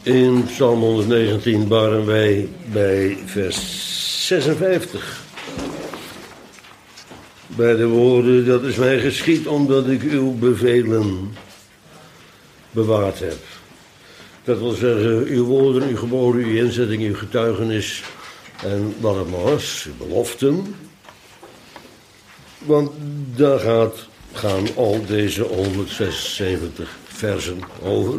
In Psalm 119 waren wij bij vers 56. Bij de woorden, dat is mij geschied omdat ik uw bevelen bewaard heb. Dat wil zeggen, uw woorden, uw geboden, uw inzetting, uw getuigenis en wat het maar was, uw beloften. Want daar gaan al deze 176 versen over.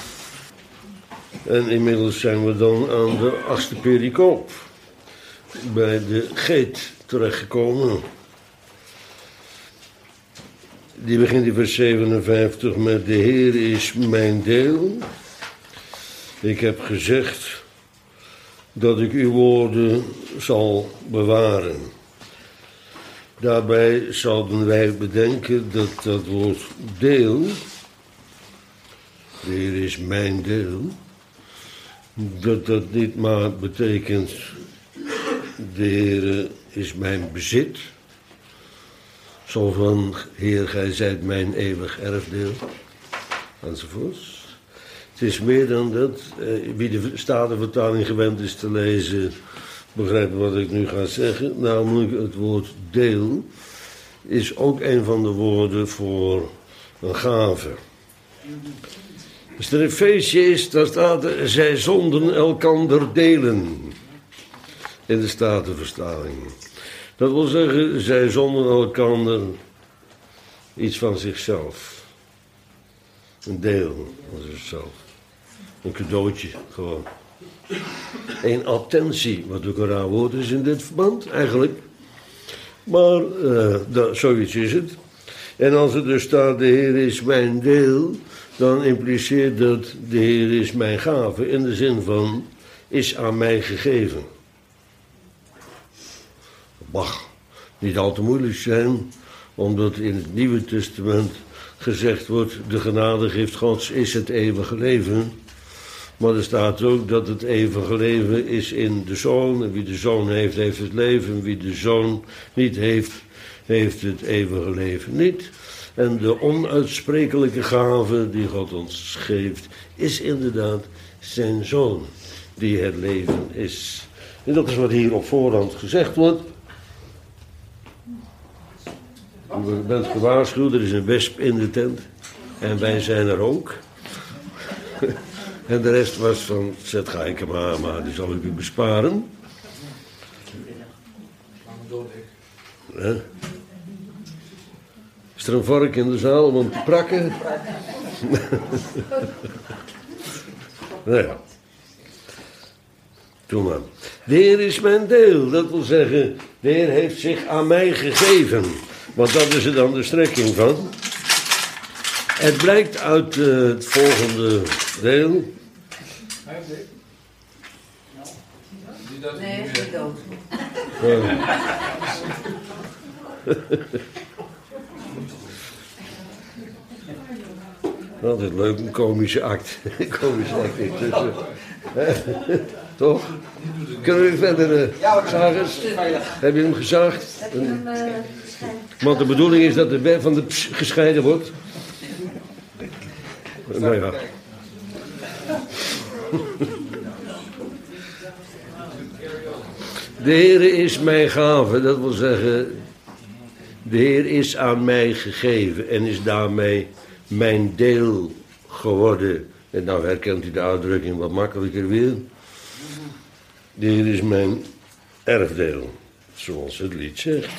En inmiddels zijn we dan aan de 8e pericoop, bij de geet terechtgekomen. Die begint in vers 57 met: de Heer is mijn deel. Ik heb gezegd dat ik uw woorden zal bewaren. Daarbij zouden wij bedenken dat dat woord deel, de Heer is mijn deel, dat dat niet maar betekent de Heer is mijn bezit. Zo van, Heer, gij zijt mijn eeuwig erfdeel, enzovoorts. Het is meer dan dat. Wie de Statenvertaling gewend is te lezen, begrijpt wat ik nu ga zeggen. Namelijk het woord deel is ook een van de woorden voor een gave. Als er een feestje is, dan staat er, zij zonden elkander delen. In de Statenvertaling. Dat wil zeggen, zij zonden elkander iets van zichzelf. Een deel van zichzelf. Een cadeautje, gewoon. Een attentie, wat ook een raar woord is in dit verband, eigenlijk. Maar zoiets is het. En als er dus staat, de Heer is mijn deel, dan impliceert dat de Heer is mijn gave. In de zin van, is aan mij gegeven. Mag niet al te moeilijk zijn, omdat in het Nieuwe Testament gezegd wordt, de genadegift Gods is het eeuwige leven. Maar er staat ook dat het eeuwige leven is in de Zoon. En wie de Zoon heeft, heeft het leven. En wie de Zoon niet heeft, heeft het eeuwige leven niet. En de onuitsprekelijke gave die God ons geeft, is inderdaad zijn Zoon, die het leven is. En dat is wat hier op voorhand gezegd wordt. U bent gewaarschuwd, er is een wesp in de tent. En wij zijn er ook. En de rest was van, zet ga ik hem aan, maar die zal ik u besparen. Is er een vark in de zaal om hem te prakken? Nou ja. Doe maar. De Heer is mijn deel. Dat wil zeggen, de Heer heeft zich aan mij gegeven. Want dat is er dan de strekking van. Het blijkt uit het volgende deel. Nee, hij is dood. Altijd leuk, een komische act. Een komische act intussen. Toch? Kunnen we verder zagers? Heb je hem gezaagd? Want de bedoeling is dat de web van de gescheiden wordt. Nou ja. De Heer is mijn gave, dat wil zeggen, de Heer is aan mij gegeven en is daarmee mijn deel geworden. En nou herkent u de uitdrukking wat makkelijker weer. De Heer is mijn erfdeel, zoals het lied zegt.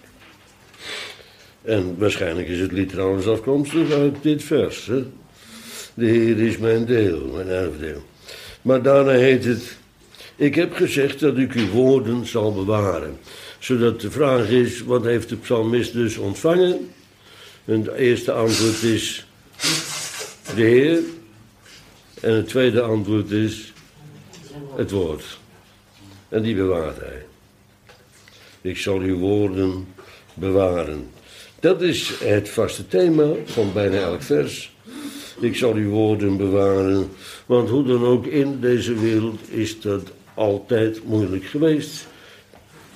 En waarschijnlijk is het lied trouwens afkomstig uit dit vers. Hè? De Heer is mijn deel, mijn erfdeel. Maar daarna heet het, ik heb gezegd dat ik uw woorden zal bewaren. Zodat de vraag is, wat heeft de psalmist dus ontvangen? En het eerste antwoord is, de Heer. En het tweede antwoord is, het woord. En die bewaart hij. Ik zal uw woorden bewaren. Dat is het vaste thema van bijna elk vers. Ik zal uw woorden bewaren. Want hoe dan ook in deze wereld is dat altijd moeilijk geweest.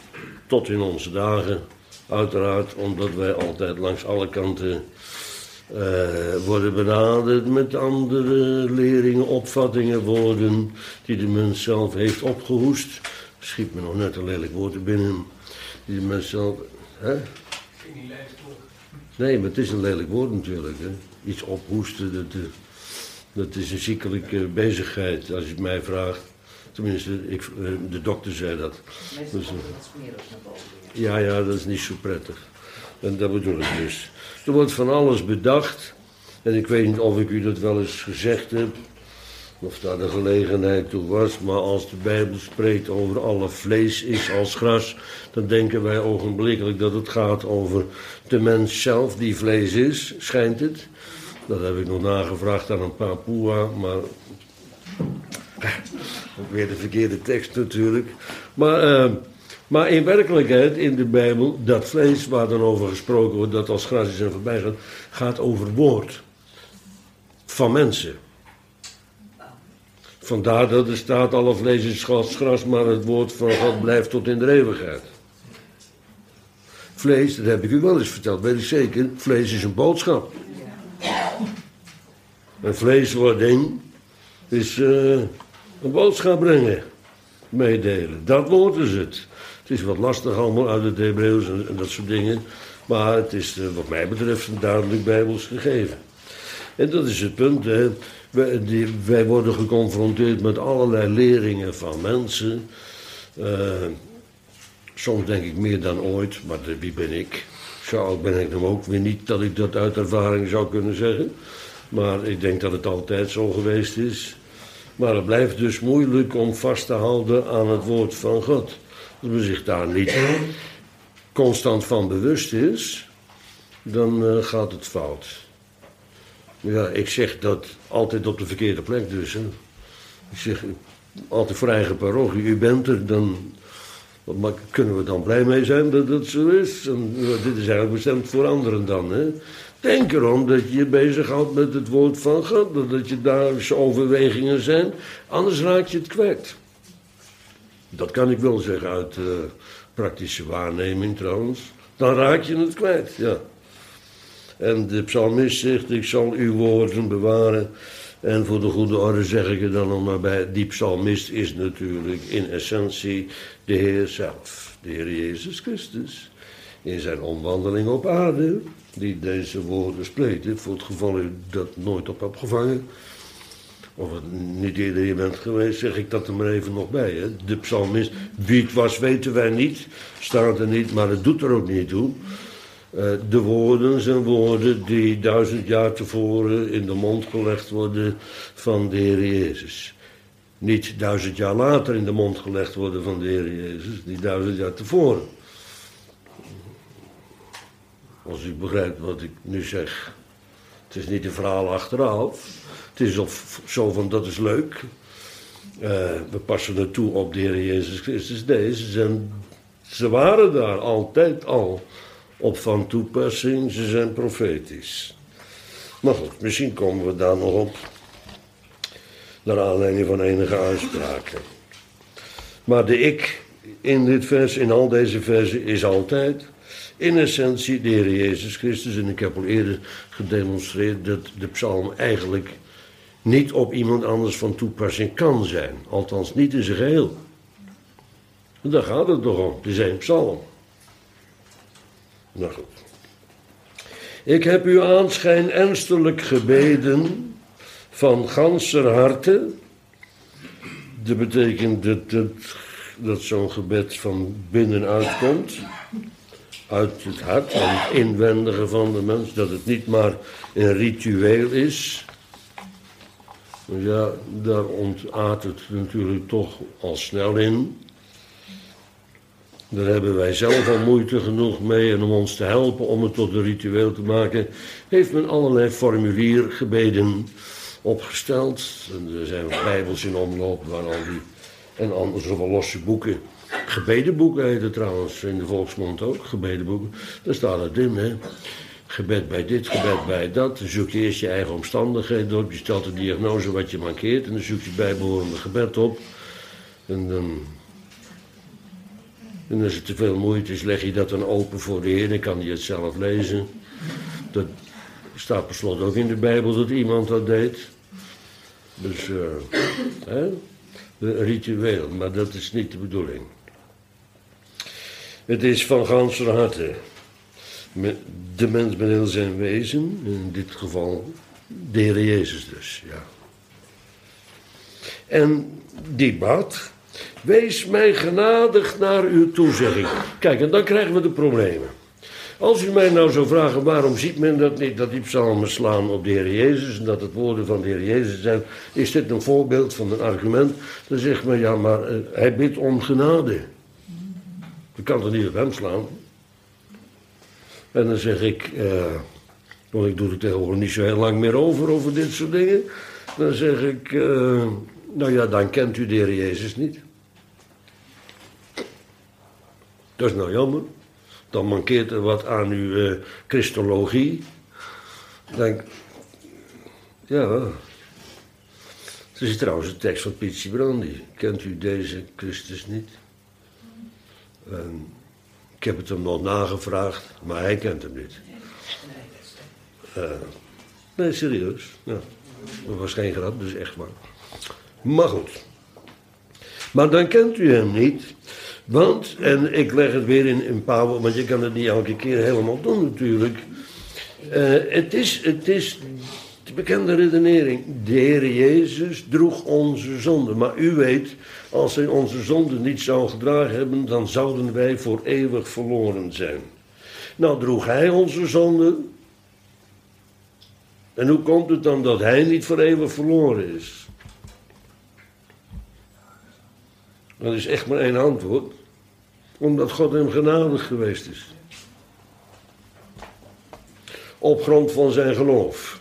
Tot in onze dagen, uiteraard, omdat wij altijd langs alle kanten worden benaderd met andere leringen, opvattingen, woorden die de mens zelf heeft opgehoest. Schiet me nog net een lelijk woord er binnen. Die de mens zelf... Hè? Nee, maar het is een lelijk woord natuurlijk. Hè? Iets ophoesten, dat is een ziekelijke bezigheid, als je het mij vraagt. Tenminste, de dokter zei dat. Meestal komt het smerig naar boven. Ja, dat is niet zo prettig. En dat bedoel ik dus. Er wordt van alles bedacht. En ik weet niet of ik u dat wel eens gezegd heb. Of daar de gelegenheid toe was. Maar als de Bijbel spreekt over alle vlees is als gras. Dan denken wij ogenblikkelijk dat het gaat over de mens zelf die vlees is. Schijnt het. Dat heb ik nog nagevraagd aan een Papua. Maar... ook weer de verkeerde tekst natuurlijk. Maar in werkelijkheid, in de Bijbel, dat vlees waar dan over gesproken wordt, dat als gras is en voorbij gaat, gaat over woord van mensen. Vandaar dat er staat, alle vlees is als gras, maar het woord van God blijft tot in de eeuwigheid. Vlees, dat heb ik u wel eens verteld, weet ik zeker, vlees is een boodschap. En vleeswording is een boodschap brengen, meedelen. Dat woord is het. Het is wat lastig allemaal uit het Hebreeuws en dat soort dingen. Maar het is wat mij betreft een duidelijk Bijbels gegeven. En dat is het punt. Hè. Wij worden geconfronteerd met allerlei leringen van mensen. Soms denk ik meer dan ooit, maar wie ben ik? Zo oud ben ik hem ook weer niet dat ik dat uit ervaring zou kunnen zeggen. Maar ik denk dat het altijd zo geweest is. Maar het blijft dus moeilijk om vast te houden aan het woord van God. Als men zich daar niet constant van bewust is, dan gaat het fout. Ja, ik zeg dat altijd op de verkeerde plek dus. Hè. Ik zeg altijd voor eigen parochie, u bent er, dan maar kunnen we dan blij mee zijn dat het zo is. En, dit is eigenlijk bestemd voor anderen dan. Hè. Denk erom dat je je bezighoudt met het woord van God, dat je daar overwegingen zijn, anders raak je het kwijt. Dat kan ik wel zeggen uit praktische waarneming trouwens. Dan raak je het kwijt, ja. En de psalmist zegt, ik zal uw woorden bewaren. En voor de goede orde zeg ik er dan nog maar bij, die psalmist is natuurlijk in essentie de Heer zelf. De Heer Jezus Christus. In zijn omwandeling op aarde, die deze woorden spreekt. Voor het geval u dat nooit op hebt gevangen, of het niet eerder hier bent geweest, zeg ik dat er maar even nog bij. Hè. De psalmist, wie het was weten wij niet, staat er niet, maar het doet er ook niet toe. De woorden zijn woorden die 1000 jaar tevoren in de mond gelegd worden van de Heer Jezus. Niet 1000 jaar later in de mond gelegd worden van de Heer Jezus, die 1000 jaar tevoren. Als u begrijpt wat ik nu zeg. Het is niet een verhaal achteraf. Het is zo van, dat is leuk. We passen er toe op de Heer Jezus Christus. Ze waren daar altijd al op van toepassing. Ze zijn profetisch. Maar goed, misschien komen we daar nog op. Naar aanleiding van enige uitspraken. Maar de ik in dit vers, in al deze versen, is altijd in essentie de Heer Jezus Christus. En ik heb al eerder gedemonstreerd dat de psalm eigenlijk niet op iemand anders van toepassing kan zijn. Althans niet in zijn geheel. Daar gaat het toch om. Het is één psalm. Nou goed. Ik heb uw aanschijn ernstelijk gebeden van ganser harte. Dat betekent dat zo'n gebed van binnenuit komt. Uit het hart, van het inwendige van de mens. Dat het niet maar een ritueel is. Ja, daar ontaardt het natuurlijk toch al snel in. Daar hebben wij zelf al moeite genoeg mee. En om ons te helpen om het tot een ritueel te maken, heeft men allerlei formuliergebeden opgesteld. En er zijn bijbels in omloop waar al die en anders wel losse boeken. Gebedenboeken heet het trouwens in de volksmond ook, gebedenboeken. Daar staat het in, hè. Gebed bij dit, gebed bij dat. Dan zoek je eerst je eigen omstandigheden op. Je stelt de diagnose wat je mankeert. En dan zoek je bijbehorende gebed op. En als het te veel moeite is, leg je dat dan open voor de Heer. Dan kan hij het zelf lezen. Dat staat per slot ook in de Bijbel dat iemand dat deed. Dus, ritueel, maar dat is niet de bedoeling. Het is van ganser harte. De mens met heel zijn wezen, in dit geval de Heer Jezus dus, ja. En die bad, wees mij genadig naar uw toezegging. Kijk, en dan krijgen we de problemen. Als u mij nou zou vragen, waarom ziet men dat niet, dat die psalmen slaan op de Heer Jezus en dat het woorden van de Heer Jezus zijn, is dit een voorbeeld van een argument? Dan zegt men, ja, maar hij bidt om genade. Je kan toch niet op hem slaan? En dan zeg ik, want ik doe er tegenwoordig niet zo heel lang meer over dit soort dingen. Dan zeg ik, nou ja, dan kent u de Heer Jezus niet. Dat is nou jammer. Dan mankeert er wat aan uw christologie. Dan, ja. Het is trouwens de tekst van Piet Brandy. Kent u deze Christus niet? Ik heb het hem nog nagevraagd, maar hij kent hem niet. Nee, serieus. Ja. Dat was geen grap, dus echt waar. Maar goed. Maar dan kent u hem niet. Want, en ik leg het weer in een paar woorden, want je kan het niet elke keer helemaal doen natuurlijk. Het is de bekende redenering. De Heer Jezus droeg onze zonde. Maar u weet, als hij onze zonde niet zou gedragen hebben, dan zouden wij voor eeuwig verloren zijn. Nou droeg hij onze zonde. En hoe komt het dan dat hij niet voor eeuwig verloren is? Dat is echt maar één antwoord. Omdat God hem genadig geweest is. Op grond van zijn geloof.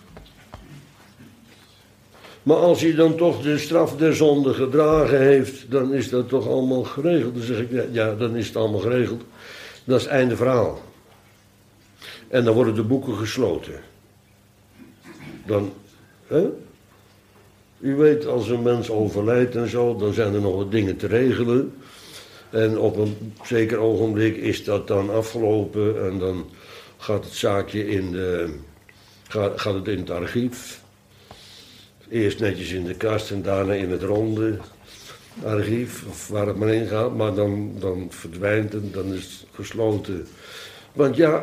Maar als hij dan toch de straf der zonde gedragen heeft, dan is dat toch allemaal geregeld. Dan zeg ik, ja, dan is het allemaal geregeld. Dat is het einde verhaal. En dan worden de boeken gesloten. Dan, hè? U weet, als een mens overlijdt en zo, dan zijn er nog wat dingen te regelen. En op een zeker ogenblik is dat dan afgelopen en dan gaat het zaakje gaat het in het archief. Eerst netjes in de kast en daarna in het ronde archief, of waar het maar in gaat. Maar dan verdwijnt het, dan is het gesloten. Want ja,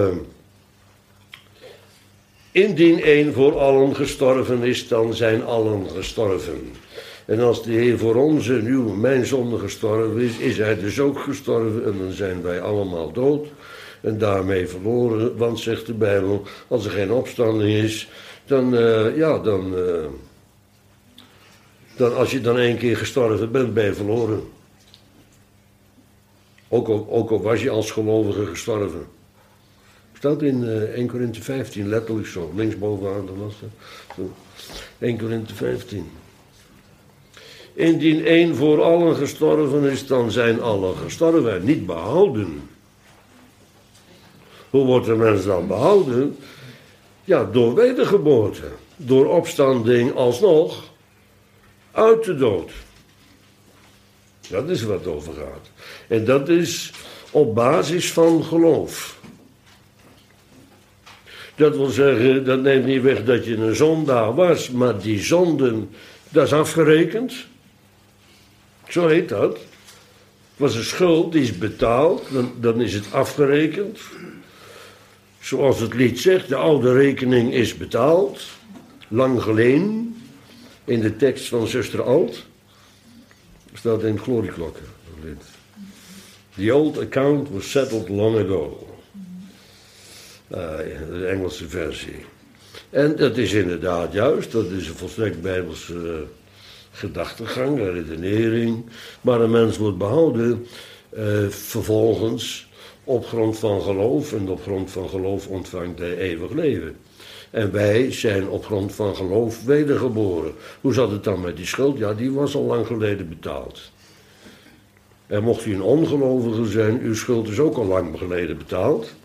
indien één voor allen gestorven is, dan zijn allen gestorven. En als de Heer voor ons en uw, mijn zonde gestorven is, is hij dus ook gestorven en dan zijn wij allemaal dood. En daarmee verloren, want zegt de Bijbel, als er geen opstanding is, dan als je dan 1 keer gestorven bent, ben je verloren. Ook al was je als gelovige gestorven. Staat in 1 Korinthe 15, letterlijk zo, linksbovenaan, dan was dat. 1 Korinthe 15. Indien één voor allen gestorven is, dan zijn allen gestorven en niet behouden. Hoe wordt de mens dan behouden? Ja, door wedergeboorte. Door opstanding alsnog uit de dood. Dat is wat het over gaat. En dat is op basis van geloof. Dat wil zeggen, dat neemt niet weg dat je een zondaar was, maar die zonden, dat is afgerekend. Zo heet dat. Het was een schuld, die is betaald, dan is het afgerekend. Zoals het lied zegt, de oude rekening is betaald. Lang geleden, in de tekst van zuster Alt. Staat in Glorieklokken. The old account was settled long ago. De Engelse versie. En dat is inderdaad juist, dat is een volstrekt Bijbelse gedachtegang, redenering. Maar een mens wordt behouden vervolgens op grond van geloof. En op grond van geloof ontvangt hij eeuwig leven. En wij zijn op grond van geloof wedergeboren. Hoe zat het dan met die schuld? Ja, die was al lang geleden betaald. En mocht u een ongelovige zijn, uw schuld is ook al lang geleden betaald.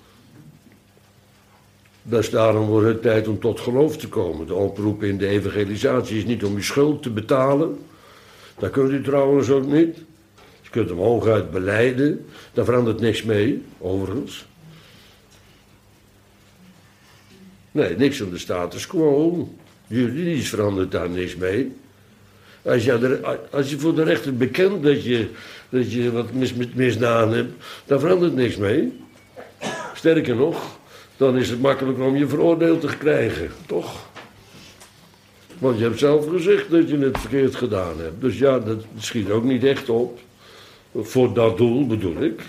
Dus daarom wordt het tijd om tot geloof te komen. De oproep in de evangelisatie is niet om uw schuld te betalen. Dat kunt u trouwens ook niet. Je kunt hem hooguit belijden. Daar verandert niks mee, overigens. Nee, niks aan de status quo. Juridisch verandert daar niks mee. Als je voor de rechter bekent dat je wat misdaan hebt, dan verandert niks mee. Sterker nog, dan is het makkelijker om je veroordeeld te krijgen, toch? Want je hebt zelf gezegd dat je het verkeerd gedaan hebt. Dus ja, dat schiet ook niet echt op. Voor dat doel bedoel ik.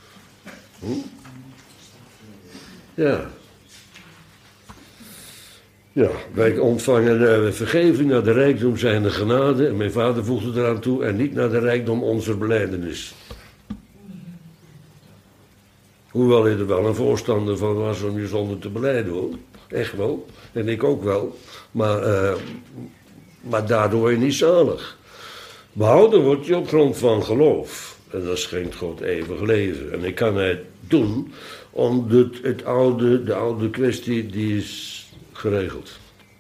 Ja. Ja, wij ontvangen vergeving naar de rijkdom zijner genade. En mijn vader voegde eraan toe, en niet naar de rijkdom onze belijdenis. Hoewel hij er wel een voorstander van was om je zonde te belijden, hoor. Echt wel. En ik ook wel. Maar daardoor word je niet zalig. Behouden word je op grond van geloof. En dat schenkt God eeuwig leven. En ik kan het doen, omdat de oude kwestie, die is geregeld.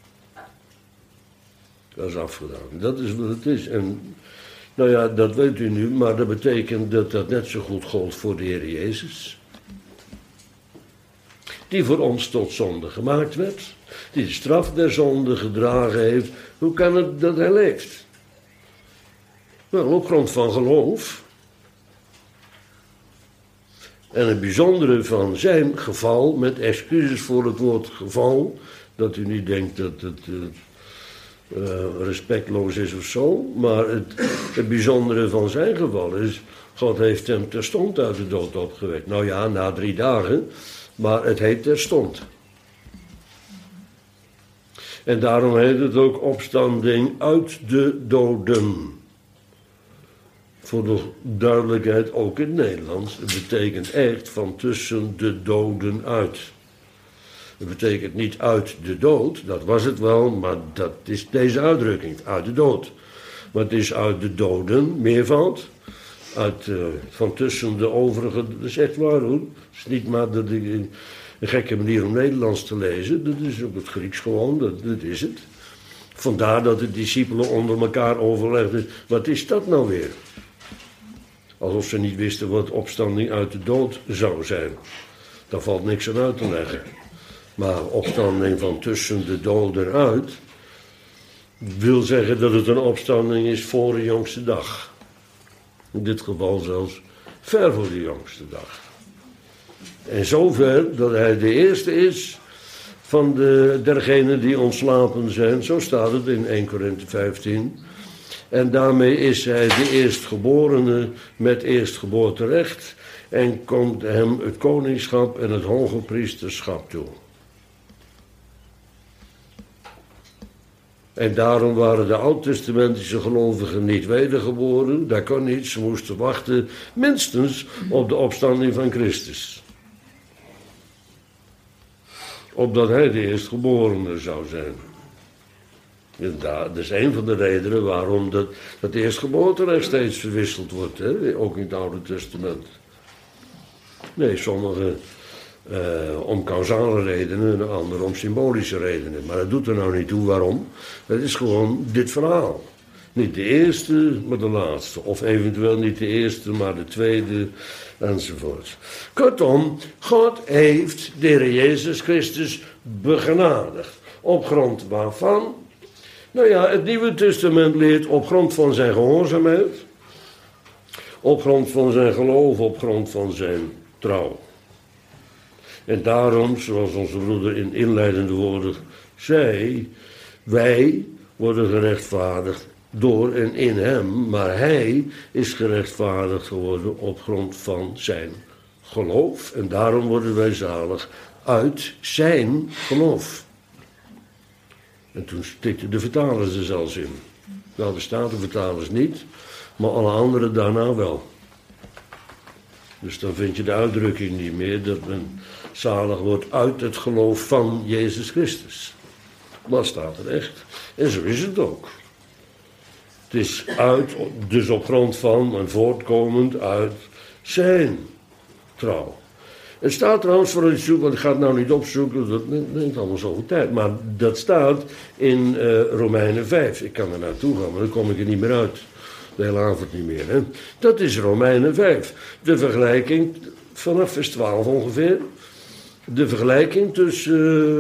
Dat is afgedaan. Dat is wat het is. En nou ja, dat weet u nu, maar dat betekent dat dat net zo goed gold voor de Heer Jezus. Die voor ons tot zonde gemaakt werd. Die de straf der zonde gedragen heeft. Hoe kan het dat hij leeft? Wel, op grond van geloof. En het bijzondere van zijn geval, met excuses voor het woord geval, dat u niet denkt dat het respectloos is of zo, maar het bijzondere van zijn geval is, God heeft hem terstond uit de dood opgewekt. Nou ja, na 3 dagen, maar het heet terstond. En daarom heet het ook opstanding uit de doden. Voor de duidelijkheid, ook in het Nederlands. Het betekent echt van tussen de doden uit. Het betekent niet uit de dood, dat was het wel, maar dat is deze uitdrukking, uit de dood. Maar het is uit de doden, meervoud. Van tussen de overige, dat is echt waar hoor. Het is niet maar een gekke manier om Nederlands te lezen. Dat is op het Grieks gewoon, dat is het. Vandaar dat de discipelen onder elkaar overlegden, wat is dat nou weer? Alsof ze niet wisten wat opstanding uit de dood zou zijn. Daar valt niks aan uit te leggen. Maar opstanding van tussen de doden uit wil zeggen dat het een opstanding is voor de jongste dag. In dit geval zelfs ver voor de jongste dag. En zover dat hij de eerste is van dergenen die ontslapen zijn. Zo staat het in 1 Korinthe 15. En daarmee is hij de eerstgeborene met eerstgeboorterecht. En komt hem het koningschap en het hoge priesterschap toe. En daarom waren de oud-testamentische gelovigen niet wedergeboren. Dat kon niet, ze moesten wachten minstens op de opstanding van Christus. Opdat hij de eerstgeborene zou zijn. En dat is een van de redenen waarom dat eerstgeboorterecht steeds verwisseld wordt. Hè? Ook in het Oude Testament. Nee, sommige om causale redenen en andere om symbolische redenen. Maar dat doet er nou niet toe waarom. Het is gewoon dit verhaal. Niet de eerste, maar de laatste. Of eventueel niet de eerste, maar de tweede, enzovoort. Kortom, God heeft de Heer Jezus Christus begenadigd. Op grond waarvan? Nou ja, het Nieuwe Testament leert op grond van zijn gehoorzaamheid. Op grond van zijn geloof, op grond van zijn trouw. En daarom, zoals onze broeder in inleidende woorden zei, wij worden gerechtvaardigd door en in hem, maar hij is gerechtvaardigd geworden op grond van zijn geloof. En daarom worden wij zalig uit zijn geloof. En toen stikten de vertalers er zelfs in. Nou, de Statenvertalers niet, maar alle anderen daarna wel. Dus dan vind je de uitdrukking niet meer dat men zalig wordt uit het geloof van Jezus Christus. Maar staat er echt. En zo is het ook. Het is dus op grond van en voortkomend uit zijn trouw. Het staat trouwens voor u zoeken, want ik ga het nou niet opzoeken, dat neemt allemaal zoveel tijd. Maar dat staat in Romeinen 5. Ik kan er naartoe gaan, maar dan kom ik er niet meer uit. De hele avond niet meer. Hè? Dat is Romeinen 5. De vergelijking, vanaf vers 12 ongeveer. De vergelijking tussen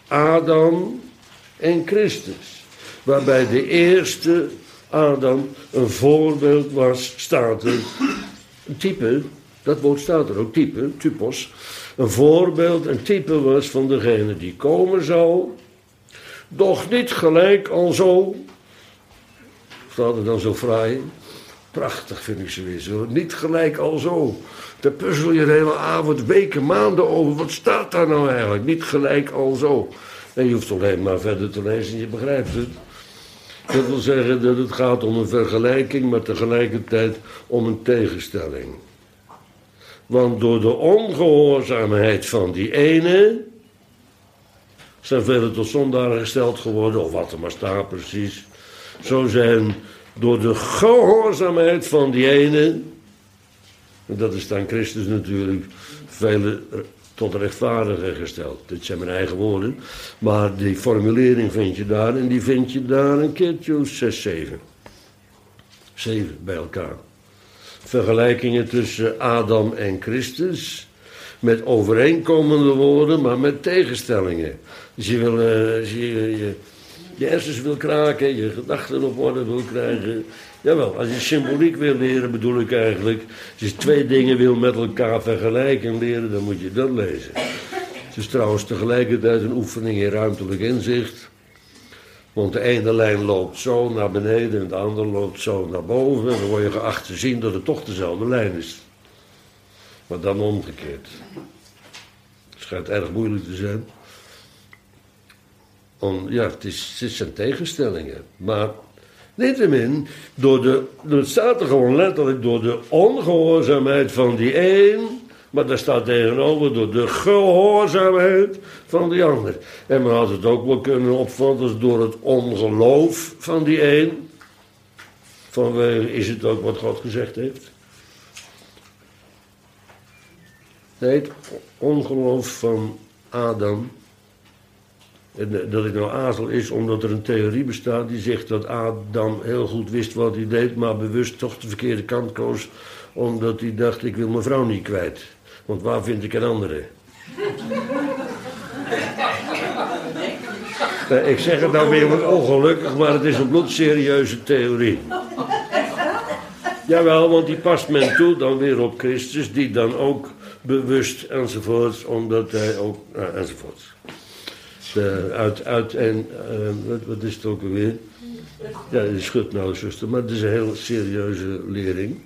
Adam en Christus. Waarbij de eerste Adam een voorbeeld was, staat er. Een type, dat woord staat er ook, type, typos. Een voorbeeld, een type was van degene die komen zou. Doch niet gelijk al zo. Staat er dan zo fraai. Prachtig vind ik sowieso. Niet gelijk al zo. Daar puzzel je de hele avond, weken, maanden over. Wat staat daar nou eigenlijk? Niet gelijk al zo. En je hoeft alleen maar verder te lezen en je begrijpt het. Dat wil zeggen dat het gaat om een vergelijking, maar tegelijkertijd om een tegenstelling. Want door de ongehoorzaamheid van die ene zijn velen tot zondaren gesteld geworden, of wat er maar staat precies. Zo zijn door de gehoorzaamheid van die ene, en dat is dan Christus natuurlijk, velen tot rechtvaardigen gesteld. Dit zijn mijn eigen woorden, maar die formulering vind je daar, en die vind je daar een keertje 6, 7. 7 bij elkaar. Vergelijkingen tussen Adam en Christus, met overeenkomende woorden, maar met tegenstellingen. Dus je wil, je hersens wil kraken, je gedachten op orde wil krijgen. Jawel, als je symboliek wil leren, bedoel ik eigenlijk, als je 2 dingen wil met elkaar vergelijken leren, dan moet je dat lezen. Het is trouwens tegelijkertijd een oefening in ruimtelijk inzicht. Want de ene lijn loopt zo naar beneden en de andere loopt zo naar boven. En dan word je geacht te zien dat het toch dezelfde lijn is. Maar dan omgekeerd. Het schijnt erg moeilijk te zijn. Het zijn tegenstellingen. Maar niettemin, het staat er gewoon letterlijk door de ongehoorzaamheid van die een. Maar daar staat tegenover door de gehoorzaamheid van die ander. En men had het ook wel kunnen opvatten als door het ongeloof van die een. Vanwege is het ook wat God gezegd heeft. Nee, het ongeloof van Adam. En dat ik nou aarzel is omdat er een theorie bestaat die zegt dat Adam heel goed wist wat hij deed, maar bewust toch de verkeerde kant koos, omdat hij dacht, ik wil mijn vrouw niet kwijt. Want waar vind ik een andere? Ik zeg het nou weer wat ongelukkig, maar het is een bloedserieuze theorie. Jawel, want die past men toe dan weer op Christus, die dan ook bewust enzovoorts, omdat hij ook, enzovoorts. Wat is het ook alweer? Ja, je schudt nou, zuster, maar het is een heel serieuze lering.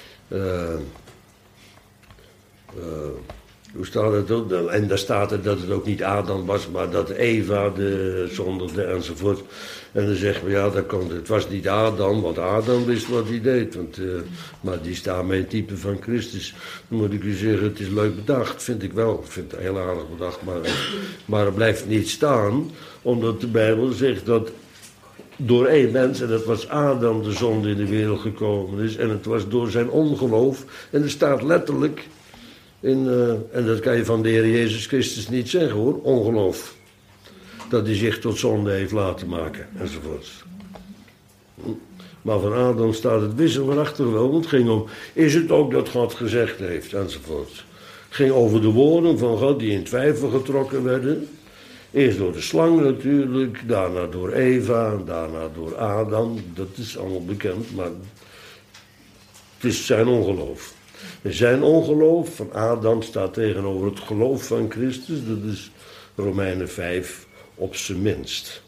Hoe staat het ook? En daar staat er dat het ook niet Adam was, maar dat Eva de zondigde enzovoort. En dan zeggen we, ja, het was niet Adam, want Adam wist wat hij deed. Maar die staat met een type van Christus. Dan moet ik u zeggen, het is leuk bedacht, vind ik wel. Ik vind het heel aardig bedacht, maar het blijft niet staan. Omdat de Bijbel zegt dat door één mens, en dat was Adam, de zonde in de wereld gekomen is. En het was door zijn ongeloof. En er staat letterlijk, en dat kan je van de Heer Jezus Christus niet zeggen hoor, ongeloof. Dat hij zich tot zonde heeft laten maken, enzovoorts. Maar van Adam staat het wisselachtig wel, want het ging om, is het ook dat God gezegd heeft, enzovoorts. Het ging over de woorden van God die in twijfel getrokken werden. Eerst door de slang natuurlijk, daarna door Eva, daarna door Adam. Dat is allemaal bekend, maar het is zijn ongeloof. En zijn ongeloof van Adam staat tegenover het geloof van Christus. Dat is Romeinen 5 op zijn minst.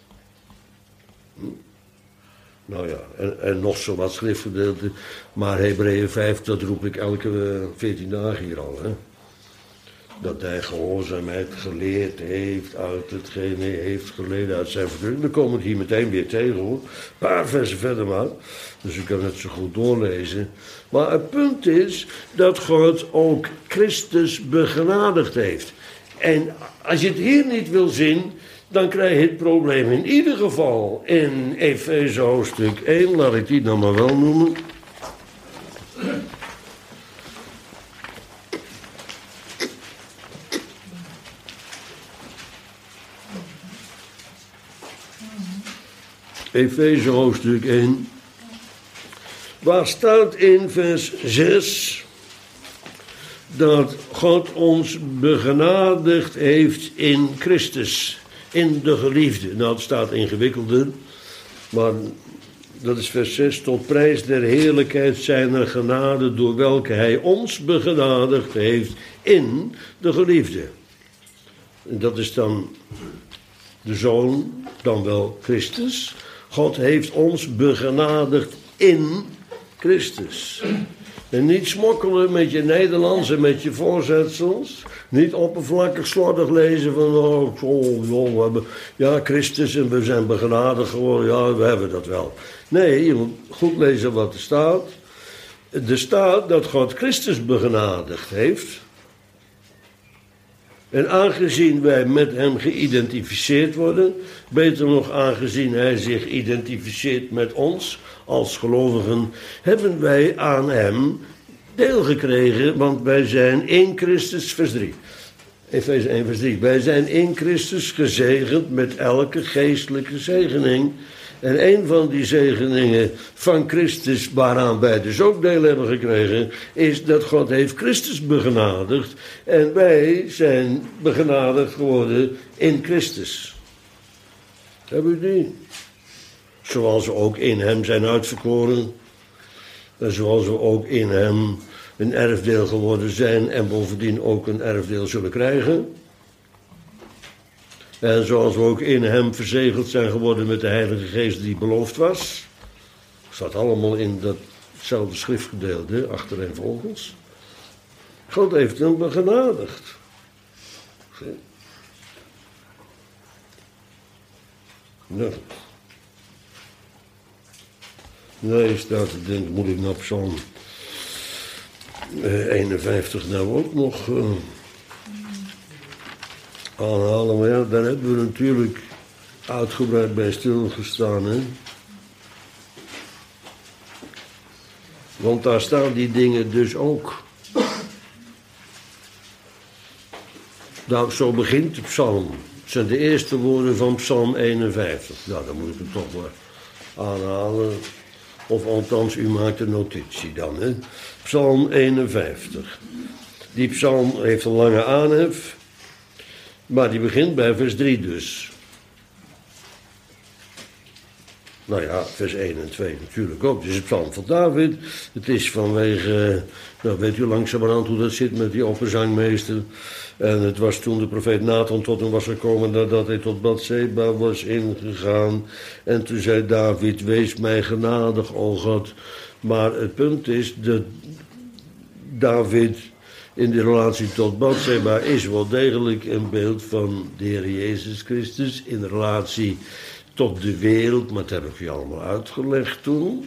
Nou ja, en nog zo wat schriftgedeelten. Maar Hebreeën 5, dat roep ik elke 14 dagen hier al. Hè? Dat hij gehoorzaamheid geleerd heeft uit hetgeen hij heeft geleden uit zijn verdrukking. Dan kom ik hier meteen weer tegen hoor. Een paar versen verder maar. Dus ik kan het zo goed doorlezen. Maar het punt is dat God ook Christus begenadigd heeft. En als je het hier niet wil zien, dan krijg je het probleem in ieder geval in Efeze hoofdstuk 1. Laat ik die dan maar wel noemen. Efeze hoofdstuk 1. Waar staat in vers 6 dat God ons begenadigd heeft in Christus. in de geliefde. Nou, het staat ingewikkelder, maar dat is vers 6. Tot prijs der heerlijkheid zijner genade, door welke hij ons begenadigd heeft in de geliefde. En dat is dan de Zoon, dan wel Christus. God heeft ons begenadigd in Christus. En niet smokkelen met je Nederlands en met je voorzetsels. Niet oppervlakkig slordig lezen van, we hebben, ja, Christus en we zijn begenadigd geworden, ja, we hebben dat wel. Nee, je moet goed lezen wat er staat. Er staat dat God Christus begenadigd heeft. En aangezien wij met hem geïdentificeerd worden, beter nog aangezien hij zich identificeert met ons als gelovigen, hebben wij aan hem deel gekregen, want wij zijn in Christus, vers 3. Efeze 1 vers 3. Wij zijn in Christus gezegend met elke geestelijke zegening. En een van die zegeningen van Christus, waaraan wij dus ook deel hebben gekregen, is dat God heeft Christus begenadigd. En wij zijn begenadigd geworden in Christus. Hebben u die? Zoals we ook in hem zijn uitverkoren. En zoals we ook in hem een erfdeel geworden zijn en bovendien ook een erfdeel zullen krijgen. En zoals we ook in hem verzegeld zijn geworden met de Heilige Geest die beloofd was. Staat allemaal in datzelfde schriftgedeelte, achtereenvolgens. God heeft hem begenadigd. Nou. Nee, staat er, denk moet ik naar Psalm 51 nou ook nog aanhalen. Maar ja, daar hebben we natuurlijk uitgebreid bij stilgestaan, hè. Want daar staan die dingen dus ook. Nou, zo begint de psalm. Het zijn de eerste woorden van Psalm 51. Nou, dan moet ik het toch maar aanhalen. Of althans, u maakt een notitie dan, hè. Psalm 51. Die psalm heeft een lange aanhef, maar die begint bij vers 3 dus. Nou ja, vers 1 en 2 natuurlijk ook. Het is een psalm van David. Het is vanwege, nou weet u langzamerhand hoe dat zit met die opperzangmeester. En het was toen de profeet Nathan tot hem was gekomen nadat hij tot Bathseba was ingegaan. En toen zei David, wees mij genadig, o God. Maar het punt is dat David in de relatie tot Bathseba is wel degelijk een beeld van de Heer Jezus Christus in relatie tot de wereld, maar dat heb ik je allemaal uitgelegd toen.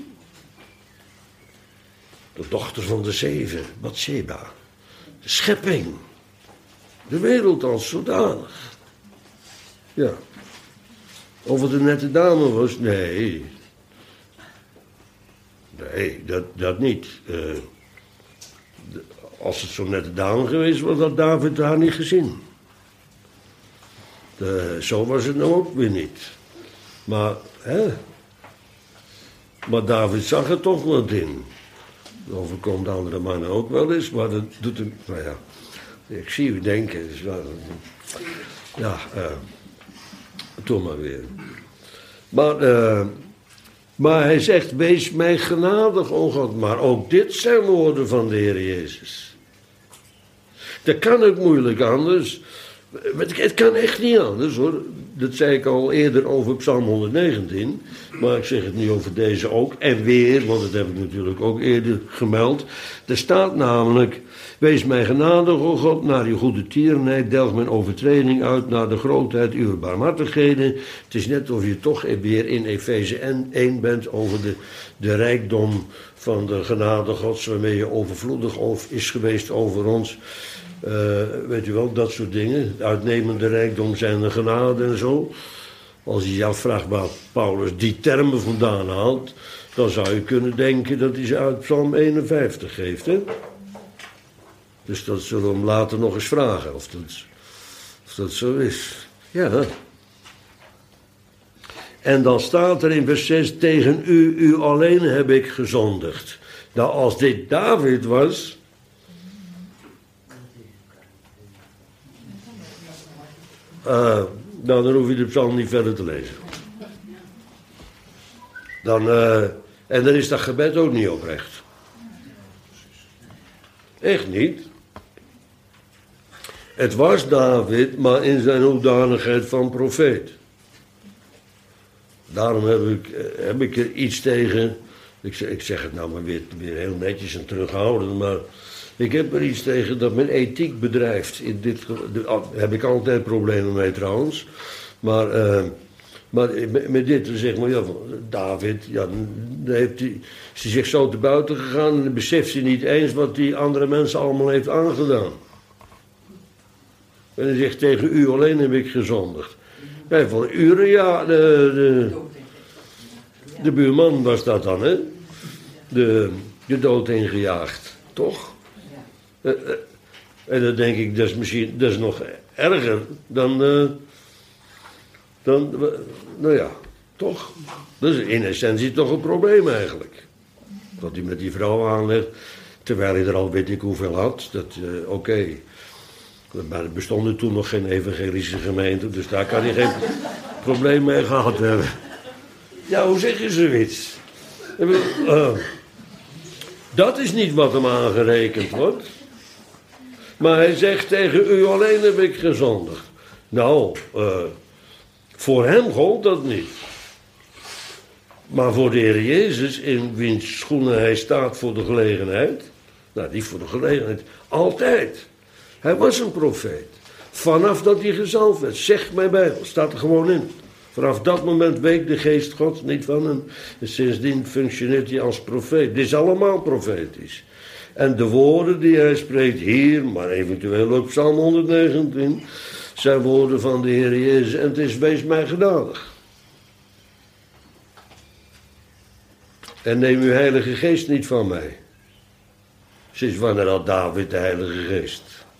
De dochter van de zeven, Bathseba. De schepping. De wereld als zodanig. Ja. Of het een nette dame was? Nee. Nee, dat niet. Als het zo'n nette dame geweest was, had David haar niet gezien. Zo was het nou ook weer niet. Maar David zag er toch wat in. Dat overkomt andere mannen ook wel eens, maar dat doet hem, nou ja, ik zie u denken. Dus, doe maar weer. Maar hij zegt, wees mij genadig, o God. Maar ook dit zijn woorden van de Heer Jezus. Dat kan ook moeilijk anders. Het kan echt niet anders, hoor. Dat zei ik al eerder over Psalm 119. Maar ik zeg het nu over deze ook. En weer, want dat heb ik natuurlijk ook eerder gemeld. Er staat namelijk, wees mij genadig, o God, naar uw goede tierenheid. Delg mijn overtreding uit naar de grootheid uw barmhartigheden. Het is net of je toch weer in Efeze 1 bent over de rijkdom van de genade Gods, waarmee je overvloedig is geweest over ons. Weet u wel, dat soort dingen. Uitnemende rijkdom zijn de genade en zo. Als je je afvraagt waar Paulus die termen vandaan haalt, dan zou je kunnen denken dat hij ze uit Psalm 51 geeft, hè? Dus dat zullen we hem later nog eens vragen, of dat zo is. Ja. En dan staat er in vers 6, tegen u alleen heb ik gezondigd. Nou, als dit David was, Nou, dan hoef je de psalm niet verder te lezen. En dan is dat gebed ook niet oprecht. Echt niet. Het was David, maar in zijn hoedanigheid van profeet. Daarom heb ik er iets tegen. Ik zeg het nou maar weer heel netjes en terughoudend, maar ik heb er iets tegen dat men ethiek bedrijft. Daar heb ik altijd problemen mee trouwens. Maar met dit zeg maar, ja, David, ja, dan is hij zich zo te buiten gegaan en dan beseft hij niet eens wat die andere mensen allemaal heeft aangedaan. En hij zegt, tegen u alleen heb ik gezondigd. Ja, van Uria, de buurman was dat dan, hè? De dood ingejaagd, toch? En dan denk ik, dat is nog erger dan, nou ja, toch? Dat is in essentie toch een probleem eigenlijk. Wat hij met die vrouw aanlegt, terwijl hij er al weet ik hoeveel had, oké. Maar er bestonden toen nog geen evangelische gemeenten, dus daar kan hij geen probleem mee gehad hebben. Ja, hoe zeg je zoiets? Dat is niet wat hem aangerekend wordt. Maar hij zegt, tegen u alleen heb ik gezondigd. Nou, voor hem gold dat niet. Maar voor de Heer Jezus, in wiens schoenen hij staat voor de gelegenheid. Nou, niet voor de gelegenheid, altijd. Hij was een profeet. Vanaf dat hij gezalfd werd, zegt mijn Bijbel, staat er gewoon in. Vanaf dat moment week de geest Gods niet van hem. En sindsdien functioneert hij als profeet. Dit is allemaal profetisch. En de woorden die hij spreekt hier, maar eventueel ook Psalm 119, zijn woorden van de Heer Jezus. En het is, wees mij genadig. En neem uw Heilige Geest niet van mij. Sinds wanneer had David de Heilige Geest?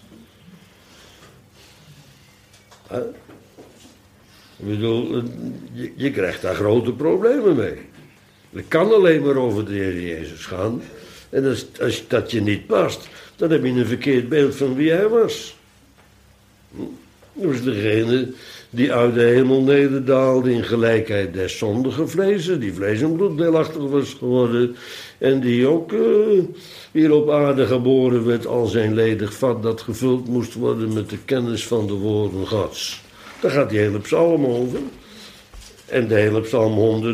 Ik bedoel, je krijgt daar grote problemen mee. Het kan alleen maar over de Heer Jezus gaan. En als dat je niet past, dan heb je een verkeerd beeld van wie hij was. Dat was degene die uit de hemel nederdaalde in gelijkheid des zondige vlezen, die vlees en bloed deelachtig was geworden. En die ook hier op aarde geboren werd als een ledig vat dat gevuld moest worden met de kennis van de woorden Gods. Daar gaat die hele psalm over. En de hele psalm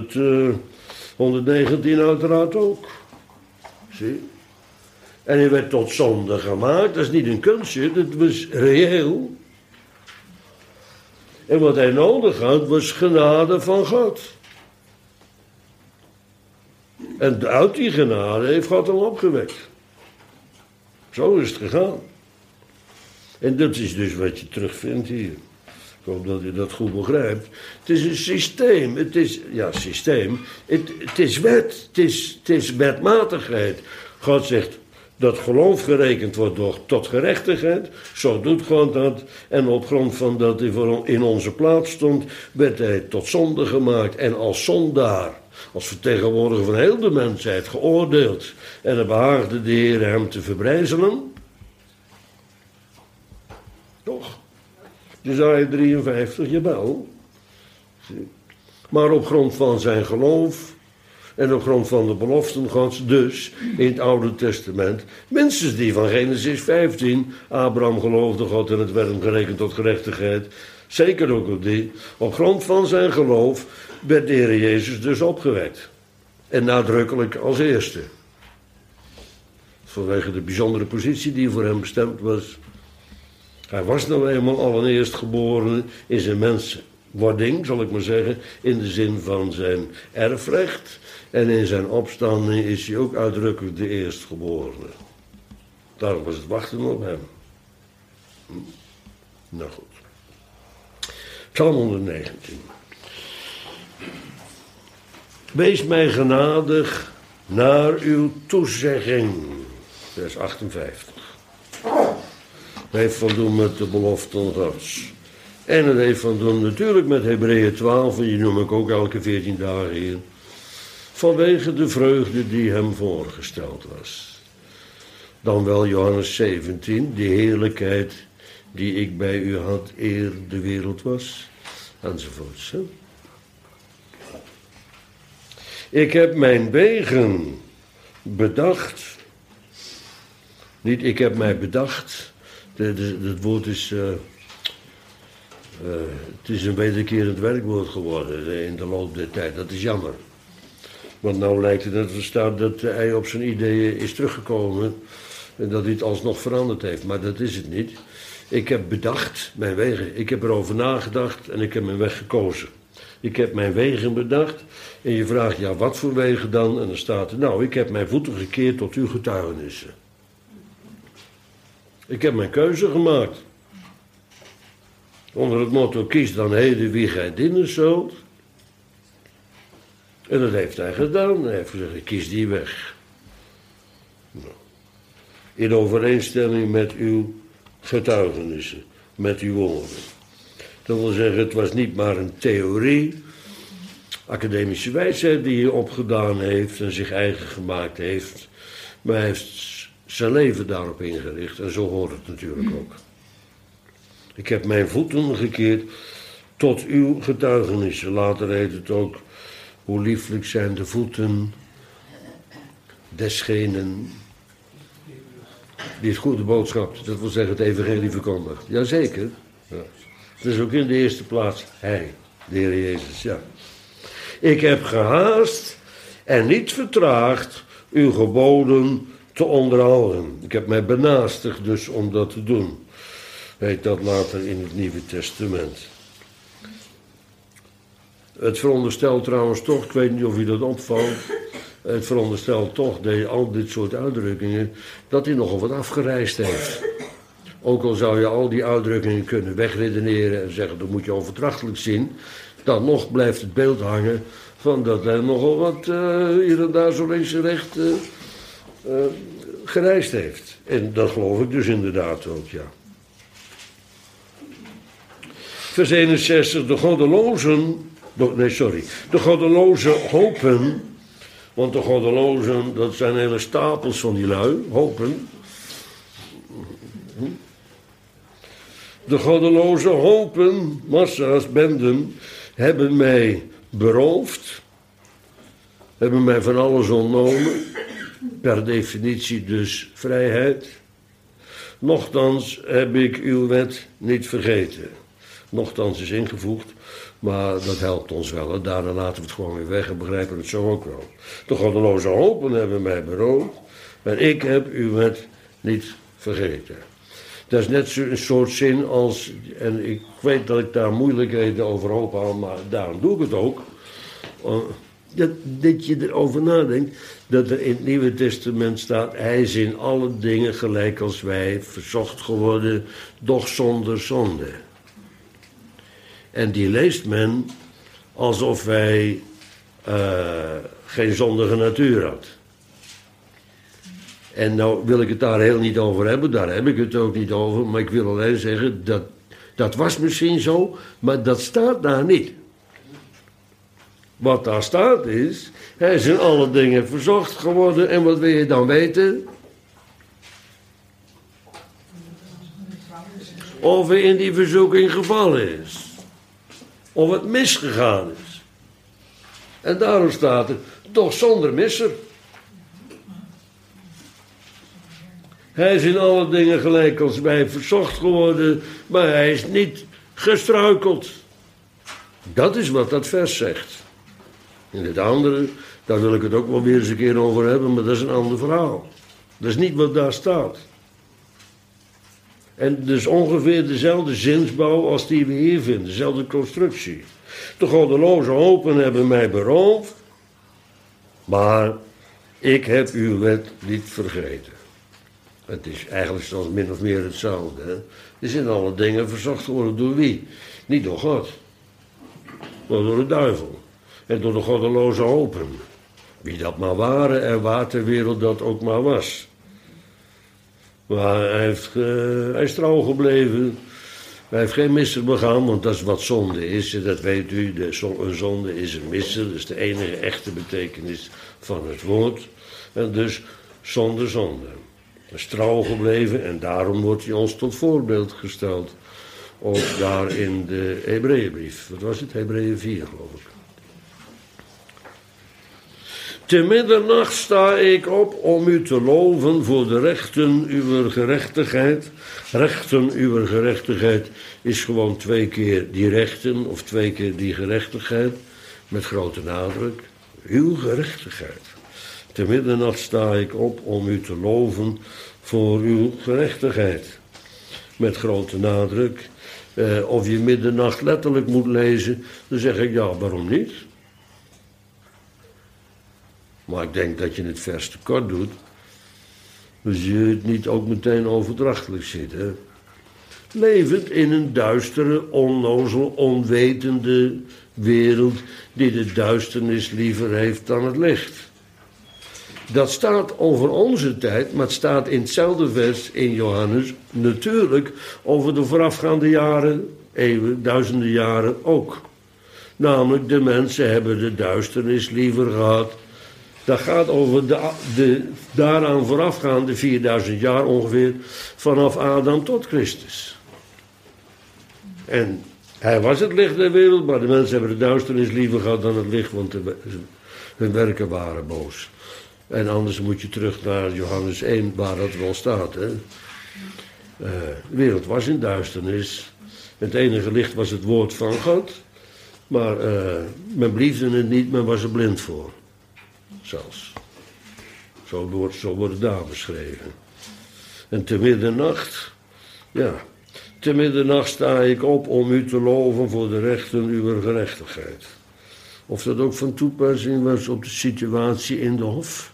119 uiteraard ook. Zie? En hij werd tot zonde gemaakt. Dat is niet een kunstje, dat was reëel. En wat hij nodig had, was genade van God. En uit die genade heeft God hem opgewekt. Zo is het gegaan. En dat is dus wat je terugvindt hier. Ik hoop dat u dat goed begrijpt. Het is een systeem. Het is, ja, systeem. Het is wet. Het is wetmatigheid. God zegt dat geloof gerekend wordt tot gerechtigheid. Zo doet God dat. En op grond van dat hij in onze plaats stond, werd hij tot zonde gemaakt. En als zondaar, als vertegenwoordiger van heel de mensheid, geoordeeld. En het behaagde de Heer hem te verbrijzelen. Toch? Jesaja 53, jawel. Maar op grond van zijn geloof en op grond van de beloften Gods, dus in het Oude Testament, minstens die van Genesis 15, Abraham geloofde God en het werd hem gerekend tot gerechtigheid, zeker ook op die, op grond van zijn geloof werd de Heer Jezus dus opgewekt. En nadrukkelijk als eerste. Vanwege de bijzondere positie die voor hem bestemd was. Hij was nou eenmaal al een eerstgeborene in zijn menswording, zal ik maar zeggen, in de zin van zijn erfrecht. En in zijn opstanding is hij ook uitdrukkelijk de eerstgeborene. Daarom was het wachten op hem. Nou goed. Psalm 119. Wees mij genadig naar uw toezegging. Vers 58. Het heeft van doen met de beloften Gods. En het heeft van doen natuurlijk met Hebreeën 12, en die noem ik ook elke 14 dagen hier. Vanwege de vreugde die hem voorgesteld was. Dan wel Johannes 17, die heerlijkheid die ik bij u had eer de wereld was. enzovoorts. Hè? Ik heb mijn wegen bedacht. Niet ik heb mij bedacht. Het woord is... het is een wederkerend werkwoord geworden in de loop der tijd. Dat is jammer. Want nou lijkt het dat er staat dat hij op zijn ideeën is teruggekomen. En dat hij het alsnog veranderd heeft. Maar dat is het niet. Ik heb bedacht mijn wegen. Ik heb erover nagedacht en ik heb mijn weg gekozen. Ik heb mijn wegen bedacht. En je vraagt, ja, wat voor wegen dan? En dan staat er, nou, ik heb mijn voeten gekeerd tot uw getuigenissen. Ik heb mijn keuze gemaakt. Onder het motto, kies dan heden wie gij dienen zult. En dat heeft hij gedaan. Hij heeft gezegd, ik kies die weg. Nou, in overeenstemming met uw getuigenissen, met uw woorden. Dat wil zeggen, het was niet maar een theorie, academische wijsheid die hij opgedaan heeft en zich eigen gemaakt heeft. Maar hij heeft zijn leven daarop ingericht en zo hoort het natuurlijk ook. Ik heb mijn voeten gekeerd tot uw getuigenissen. Later heet het ook, hoe lieflijk zijn de voeten desgenen die het goede boodschap, dat wil zeggen het evangelie verkondigt. Jazeker. Ja. Dat is ook in de eerste plaats hij, de Heer Jezus, ja. Ik heb gehaast en niet vertraagd uw geboden te onderhouden. Ik heb mij benaastigd dus om dat te doen. Heet dat later in het Nieuwe Testament. Het veronderstelt trouwens toch, ik weet niet of u dat opvalt, het veronderstelt toch dat al dit soort uitdrukkingen, dat hij nogal wat afgereisd heeft. Ook al zou je al die uitdrukkingen kunnen wegredeneren en zeggen, dat moet je overdrachtelijk zien, dan nog blijft het beeld hangen van dat hij nogal wat hier en daar zo links en rechts gereisd heeft. En dat geloof ik dus inderdaad ook, ja. Vers 61, de goddelozen hopen, want de goddelozen, dat zijn hele stapels van die lui, hopen. De goddeloze hopen, massa's, benden, hebben mij beroofd, hebben mij van alles ontnomen, per definitie dus vrijheid. Nochtans heb ik uw wet niet vergeten. Nochtans is ingevoegd, maar dat helpt ons wel. En daarna laten we het gewoon weer weg en begrijpen het zo ook wel. De goddeloze hopen hebben mij beroofd, maar ik heb uw wet niet vergeten. Dat is net zo'n soort zin als, en ik weet dat ik daar moeilijkheden over ophaal, maar daarom doe ik het ook. Dat je erover nadenkt, dat er in het Nieuwe Testament staat, hij is in alle dingen gelijk als wij, verzocht geworden, doch zonder zonde. En die leest men alsof hij geen zondige natuur had. En nou wil ik het daar heel niet over hebben, daar heb ik het ook niet over, maar ik wil alleen zeggen, dat was misschien zo, maar dat staat daar niet. Wat daar staat is, hij is in alle dingen verzocht geworden, en wat wil je dan weten? Of hij in die verzoeking gevallen is. Of het misgegaan is. En daarom staat er, toch zonder misser. Hij is in alle dingen gelijk als wij verzocht geworden, maar hij is niet gestruikeld. Dat is wat dat vers zegt. In het andere, daar wil ik het ook wel weer eens een keer over hebben, maar dat is een ander verhaal. Dat is niet wat daar staat. En dus ongeveer dezelfde zinsbouw als die we hier vinden, dezelfde constructie. De goddeloze hopen hebben mij beroofd, maar ik heb uw wet niet vergeten. Het is eigenlijk zoals min of meer hetzelfde. Hè? Het is in alle dingen verzocht geworden door wie? Niet door God, maar door de duivel. En door de goddeloze hopen. Wie dat maar waren en waar ter wereld dat ook maar was. Maar hij is trouw gebleven. Hij heeft geen misser begaan, want dat is wat zonde is. En dat weet u, een zonde is een misser. Dat is de enige echte betekenis van het woord. En dus zonder zonde. Hij is trouw gebleven en daarom wordt hij ons tot voorbeeld gesteld. Ook daar in de Hebreeënbrief. Wat was het? Hebreeën 4, geloof ik. Te middernacht sta ik op om u te loven voor de rechten uwer gerechtigheid. Rechten uwer gerechtigheid is gewoon 2 keer die rechten of 2 keer die gerechtigheid. Met grote nadruk. Uw gerechtigheid. Te middernacht sta ik op om u te loven voor uw gerechtigheid. Met grote nadruk. Of je middernacht letterlijk moet lezen, dan zeg ik ja, waarom niet? Maar ik denk dat je het vers te kort doet. Dus je het niet ook meteen overdrachtelijk ziet. Hè? Levend in een duistere, onnozel, onwetende wereld die de duisternis liever heeft dan het licht. Dat staat over onze tijd, maar het staat in hetzelfde vers in Johannes natuurlijk over de voorafgaande jaren, eeuwen, duizenden jaren ook. Namelijk, de mensen hebben de duisternis liever gehad. Dat gaat over de daaraan voorafgaande 4000 jaar ongeveer, vanaf Adam tot Christus. En hij was het licht der wereld, maar de mensen hebben de duisternis liever gehad dan het licht, want hun werken waren boos. En anders moet je terug naar Johannes 1, waar dat wel staat. Hè? De wereld was in duisternis. Het enige licht was het woord van God. Maar men beliefde het niet, men was er blind voor. Zelfs. Zo wordt het daar beschreven. En te middernacht, ja, te middernacht sta ik op om u te loven voor de rechten uwer gerechtigheid. Of dat ook van toepassing was op de situatie in de hof.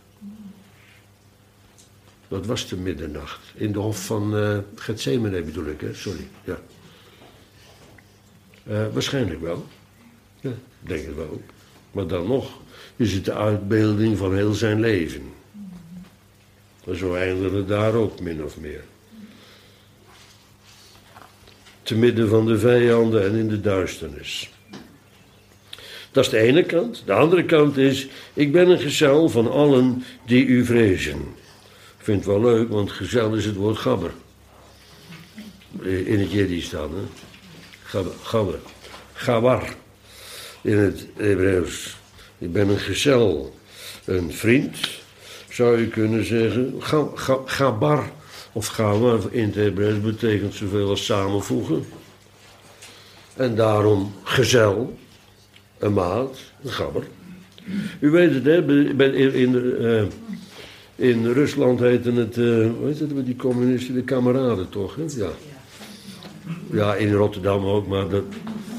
Dat was te middernacht. In de hof van Getsemane bedoel ik, hè? Sorry. Ja. Waarschijnlijk wel. Ja, ik denk het wel. Maar dan nog is het de uitbeelding van heel zijn leven. En zo eindigde het daar ook min of meer. Te midden van de vijanden en in de duisternis. Dat is de ene kant. De andere kant is, ik ben een gezel van allen die u vrezen. Ik vind het wel leuk, want gezel is het woord gabber. In het Jiddisch dan, hè. Gabber. Gawar. In het Hebreeuws. Ik ben een gezel. Een vriend, zou je kunnen zeggen. Gabar. Of gawar in het Hebreeuws betekent zoveel als samenvoegen. En daarom gezel. Een maat. Een gabber. U weet het, hè. In Rusland heten het, hoe heet het, die communisten, de kameraden toch, hè? Ja. Ja, in Rotterdam ook, maar dat...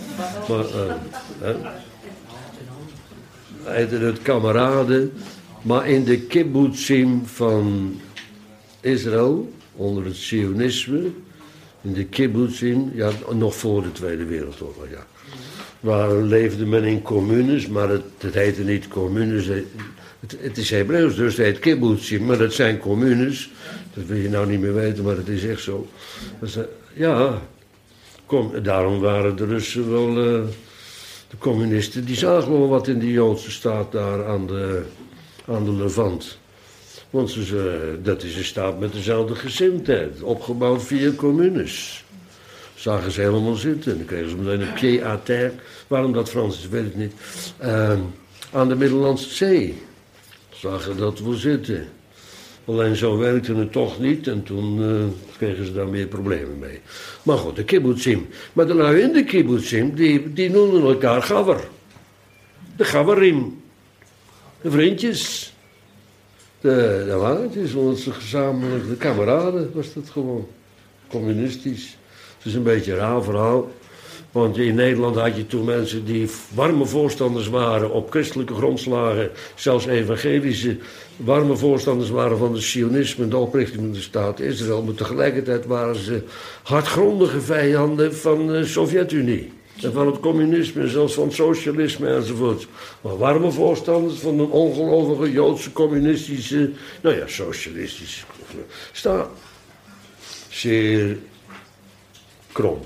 Heten het kameraden, maar in de kibbutzim van Israël, onder het Zionisme, in de kibbutzim, ja, nog voor de Tweede Wereldoorlog, ja. Waar leefde men in communes, maar het heette niet communes. Het is Hebreeuws, dus het heet kibbutzim, maar dat zijn communes. Dat wil je nou niet meer weten, maar het is echt zo. Dus, ja, daarom waren de Russen wel, de communisten, die zagen wel wat in de Joodse staat daar aan de Levant. Want dat is een staat met dezelfde gezindheid, opgebouwd via communes. Zagen ze helemaal zitten. En dan kregen ze meteen een pied à terre. Waarom dat Frans is, weet ik niet. Aan de Middellandse Zee. Zagen dat wel zitten. Alleen zo werkte het toch niet. En toen kregen ze daar meer problemen mee. Maar goed, de kibbutzim. Maar de lui in de kibbutzim, die noemden elkaar gabber. De gabberim. De vriendjes. De maatjes, onze gezamenlijke kameraden was dat gewoon. Communistisch. Het is een beetje een raar verhaal. Want in Nederland had je toen mensen die warme voorstanders waren op christelijke grondslagen, zelfs evangelische, warme voorstanders waren van het sionisme en de oprichting van de staat Israël. Maar tegelijkertijd waren ze hardgrondige vijanden van de Sovjet-Unie. En van het communisme en zelfs van het socialisme enzovoort. Maar warme voorstanders van een ongelovige Joodse communistische, nou ja, socialistische staat. Zeer krom.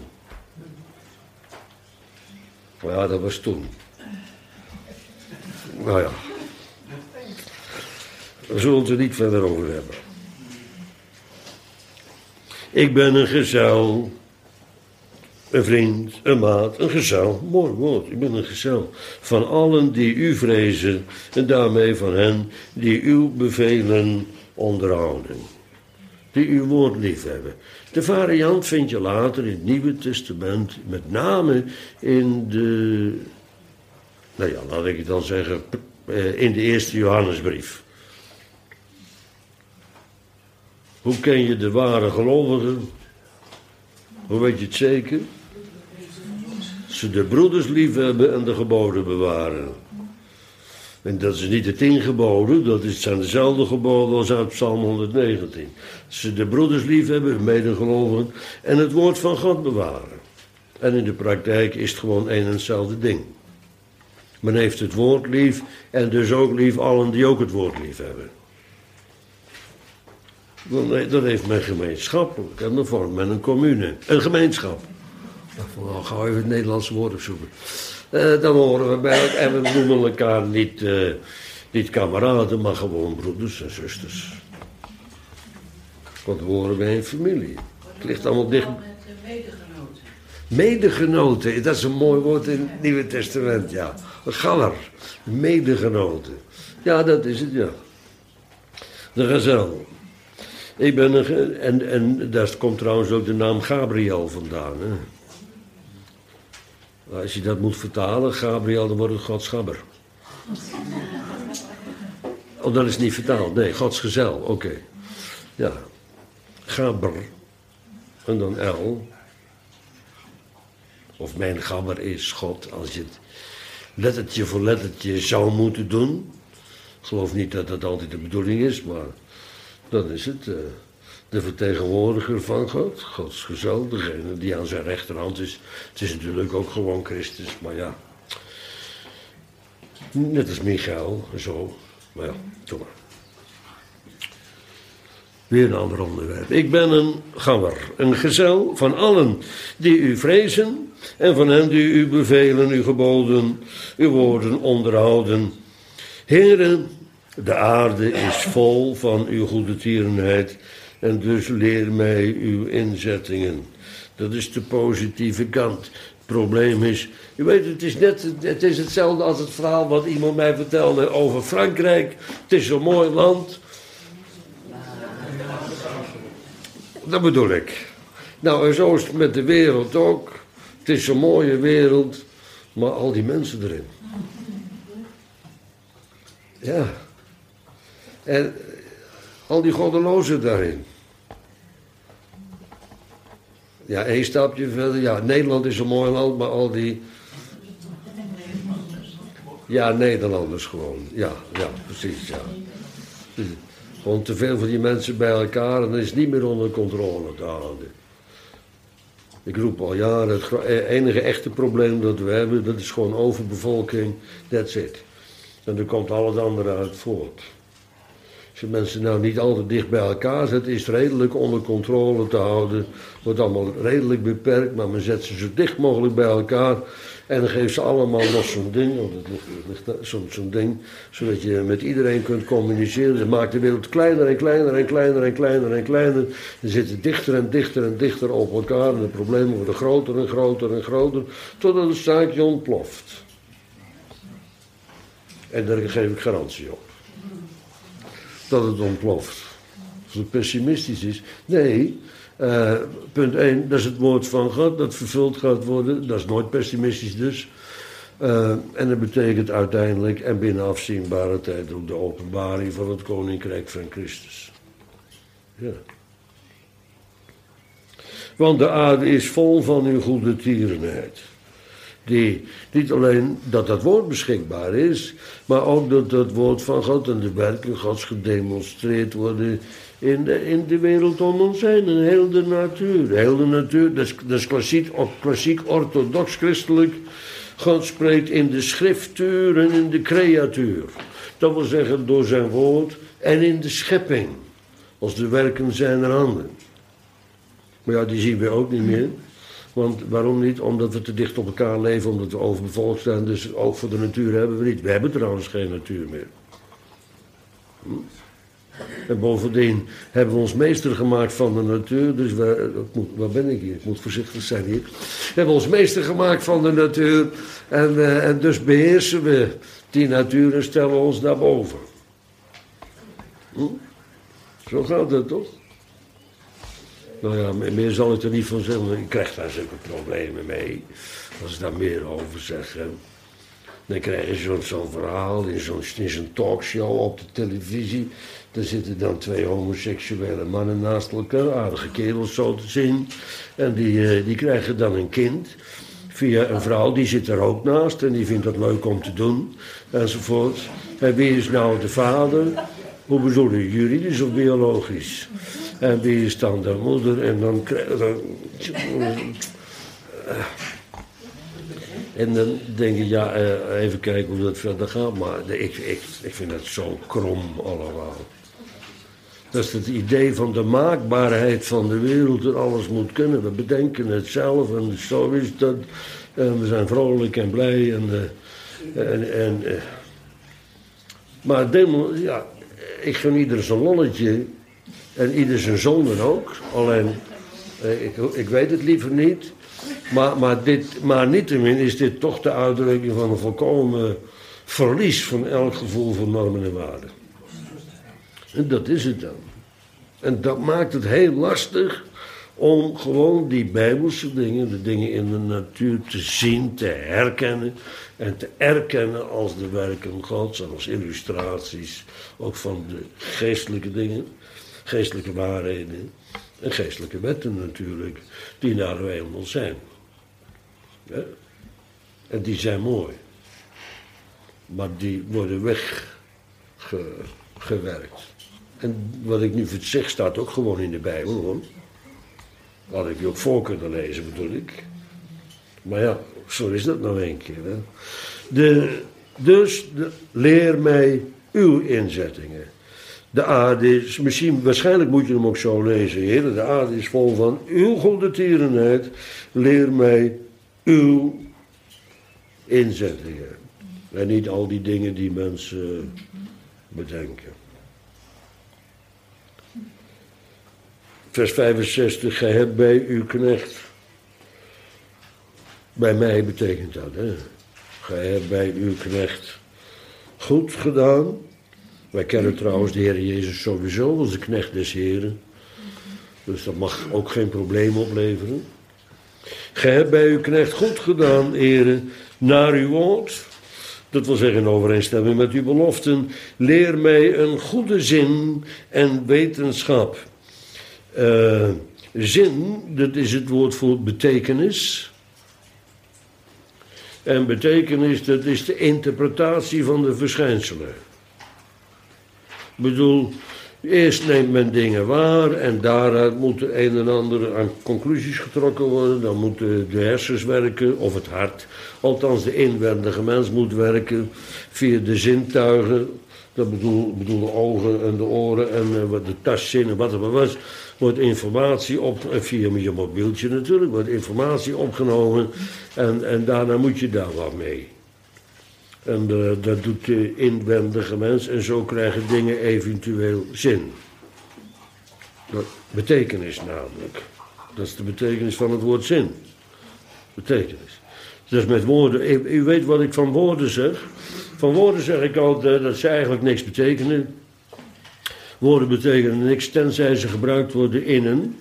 Maar ja, dat was toen. Nou ja. Daar zullen we het er niet verder over hebben. Ik ben een gezel. een vriend, een maat, een gezel. Mooi woord, ik ben een gezel. Van allen die u vrezen en daarmee van hen die uw bevelen onderhouden. Die uw woord liefhebben. De variant vind je later in het Nieuwe Testament, met name in de, nou ja, laat ik het dan zeggen, in de eerste Johannesbrief. Hoe ken je de ware gelovigen? Hoe weet je het zeker? Ze de broeders liefhebben en de geboden bewaren. En dat is niet de 10 geboden, dat zijn dezelfde geboden als uit Psalm 119. Ze de broeders liefhebben, medegelovigen, en het woord van God bewaren. En in de praktijk is het gewoon één en hetzelfde ding. Men heeft het woord lief en dus ook lief allen die ook het woord lief hebben. Dat heeft men gemeenschappelijk en dan vormt men een commune, een gemeenschap. Dan gaan we even het Nederlandse woord opzoeken. Dan horen we bij elkaar en we noemen elkaar niet kameraden, maar gewoon broeders en zusters. Want we horen bij een familie. Het ligt allemaal dicht. Medegenoten. Medegenoten, dat is een mooi woord in het Nieuwe Testament, ja. Een galler, medegenoten. Ja, dat is het, ja. De gezel. Ik ben en daar komt trouwens ook de naam Gabriel vandaan, hè. Als je dat moet vertalen, Gabriel, dan wordt het Gods gabber. Oh, dat is niet vertaald. Nee, Gods gezel, oké. Ja. Gabber. En dan L. Of mijn gabber is God, als je het lettertje voor lettertje zou moeten doen. Ik geloof niet dat dat altijd de bedoeling is, maar dan is het de vertegenwoordiger van God, Gods gezel, degene die aan zijn rechterhand is. Het is natuurlijk ook gewoon Christus, maar ja. Net als Michael, zo. Maar ja, doe maar. Weer een ander onderwerp. Ik ben een gabber, een gezel van allen die u vrezen en van hen die u bevelen, uw geboden, uw woorden onderhouden. Heren, de aarde is vol van uw goede tierenheid en dus leer mij uw inzettingen. Dat is de positieve kant. Het probleem is, je weet, het is hetzelfde als het verhaal wat iemand mij vertelde over Frankrijk. Het is zo'n mooi land. Dat bedoel ik. Nou, en zo is het met de wereld ook. Het is zo'n mooie wereld, maar al die mensen erin. Ja. En al die goddelozen daarin. Ja, 1 stapje verder. Ja, Nederland is een mooi land, maar al die... Ja, Nederlanders gewoon. Ja, precies, ja. Gewoon te veel van die mensen bij elkaar en dan is het niet meer onder controle te houden. Ik roep al jaren, het enige echte probleem dat we hebben, dat is gewoon overbevolking. That's it. En er komt al het andere uit voort. Als je mensen nou niet altijd dicht bij elkaar zet, is het redelijk onder controle te houden. Wordt allemaal redelijk beperkt, maar men zet ze zo dicht mogelijk bij elkaar. En dan geeft ze allemaal nog zo'n ding, zo'n ding, zodat je met iedereen kunt communiceren. Dat maakt de wereld kleiner en kleiner en kleiner en kleiner en kleiner. Ze zitten dichter en dichter en dichter op elkaar en de problemen worden groter en groter en groter, totdat het zaakje ontploft. En daar geef ik garantie op. Dat het ontploft. Als het pessimistisch is. Nee, punt 1, dat is het woord van God dat vervuld gaat worden. Dat is nooit pessimistisch dus. En dat betekent uiteindelijk en binnen afzienbare tijd ook de openbaring van het Koninkrijk van Christus. Ja. Want de aarde is vol van uw goede tierenheid. Die niet alleen dat woord beschikbaar is, maar ook dat dat woord van God en de werken Gods gedemonstreerd worden in de wereld om ons heen. En heel de natuur. Heel de natuur, dat is klassiek orthodox christelijk. God spreekt in de schriftuur en in de creatuur. Dat wil zeggen door zijn woord en in de schepping. Als de werken zijner handen. Maar ja, die zien we ook niet meer. Want waarom niet? Omdat we te dicht op elkaar leven, omdat we overbevolkt zijn. Dus ook voor de natuur hebben we niet. We hebben trouwens geen natuur meer. En bovendien hebben we ons meester gemaakt van de natuur. Dus waar ben ik hier? Ik moet voorzichtig zijn hier. We hebben ons meester gemaakt van de natuur. En dus beheersen we die natuur en stellen ons daarboven. Zo gaat het toch? Nou ja, meer zal ik er niet van zeggen. Ik krijg daar zulke problemen mee. Als ik daar meer over zeg. Dan krijg je zo'n verhaal in zo'n talkshow op de televisie. Daar zitten dan 2 homoseksuele mannen naast elkaar, aardige kerels zo te zien. En die krijgen dan een kind. Via een vrouw, die zit er ook naast en die vindt dat leuk om te doen. Enzovoort. En wie is nou de vader? Hoe bedoel je, juridisch of biologisch? En wie is dan de moeder? En dan en dan denk je, ja, even kijken hoe dat verder gaat. Maar ik vind het zo krom allemaal. Dat is het idee van de maakbaarheid van de wereld. Dat alles moet kunnen. We bedenken het zelf en zo is dat. En we zijn vrolijk en blij. Maar ja, ik gun ieder zijn lolletje. En ieder zijn zonden ook. Alleen, ik weet het liever niet. Maar niettemin is dit toch de uitdrukking van een volkomen verlies van elk gevoel van normen en waarden. En dat is het dan. En dat maakt het heel lastig om gewoon die bijbelse dingen, de dingen in de natuur te zien, te herkennen. En te erkennen als de werken Gods en als illustraties ook van de geestelijke dingen, geestelijke waarheden en geestelijke wetten natuurlijk, die daar nou eenmaal zijn. Ja? En die zijn mooi. Maar die worden weggewerkt. En wat ik nu zeg staat ook gewoon in de Bijbel, hoor. Had ik je ook voor kunnen lezen, bedoel ik. Maar ja, zo is dat nou een keer. Hè. Leer mij uw inzettingen. De aarde is, waarschijnlijk moet je hem ook zo lezen, Heer. De aarde is vol van uw goedertierenheid. Leer mij uw inzettingen. En niet al die dingen die mensen bedenken. Vers 65, gij hebt bij uw knecht. Bij mij betekent dat, hè. Gij hebt bij uw knecht goed gedaan. Wij kennen trouwens de Heer Jezus sowieso als de knecht des Heren. Dus dat mag ook geen probleem opleveren. Gij hebt bij uw knecht goed gedaan, heren, naar uw woord. Dat wil zeggen in overeenstemming met uw beloften. Leer mij een goede zin en wetenschap. Zin, dat is het woord voor betekenis. En betekenis, dat is de interpretatie van de verschijnselen. Ik bedoel, eerst neemt men dingen waar en daaruit moet de een en ander aan conclusies getrokken worden. Dan moeten de hersens werken, of het hart. Althans, de inwendige mens moet werken via de zintuigen. Dat bedoel de ogen en de oren en de tastzin wat er was. Wordt informatie via je mobieltje natuurlijk, wordt informatie opgenomen. En daarna moet je daar wat mee. En dat doet de inwendige mens en zo krijgen dingen eventueel zin. Betekenis namelijk. Dat is de betekenis van het woord zin. Betekenis. Dus met woorden, u weet wat ik van woorden zeg. Van woorden zeg ik altijd dat ze eigenlijk niks betekenen. Woorden betekenen niks tenzij ze gebruikt worden in een...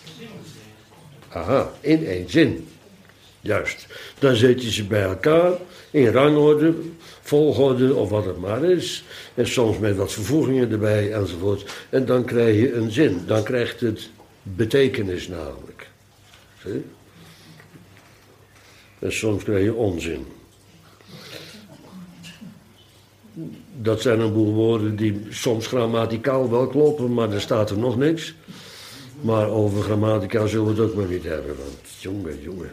in één zin. Juist. Dan zet je ze bij elkaar in rangorde, volgorde of wat het maar is. En soms met wat vervoegingen erbij enzovoort. En dan krijg je een zin. Dan krijgt het betekenis namelijk. Zie? En soms krijg je onzin. Dat zijn een boel woorden die soms grammaticaal wel kloppen, maar er staat er nog niks. Maar over grammatica zullen we het ook maar niet hebben, want jongen.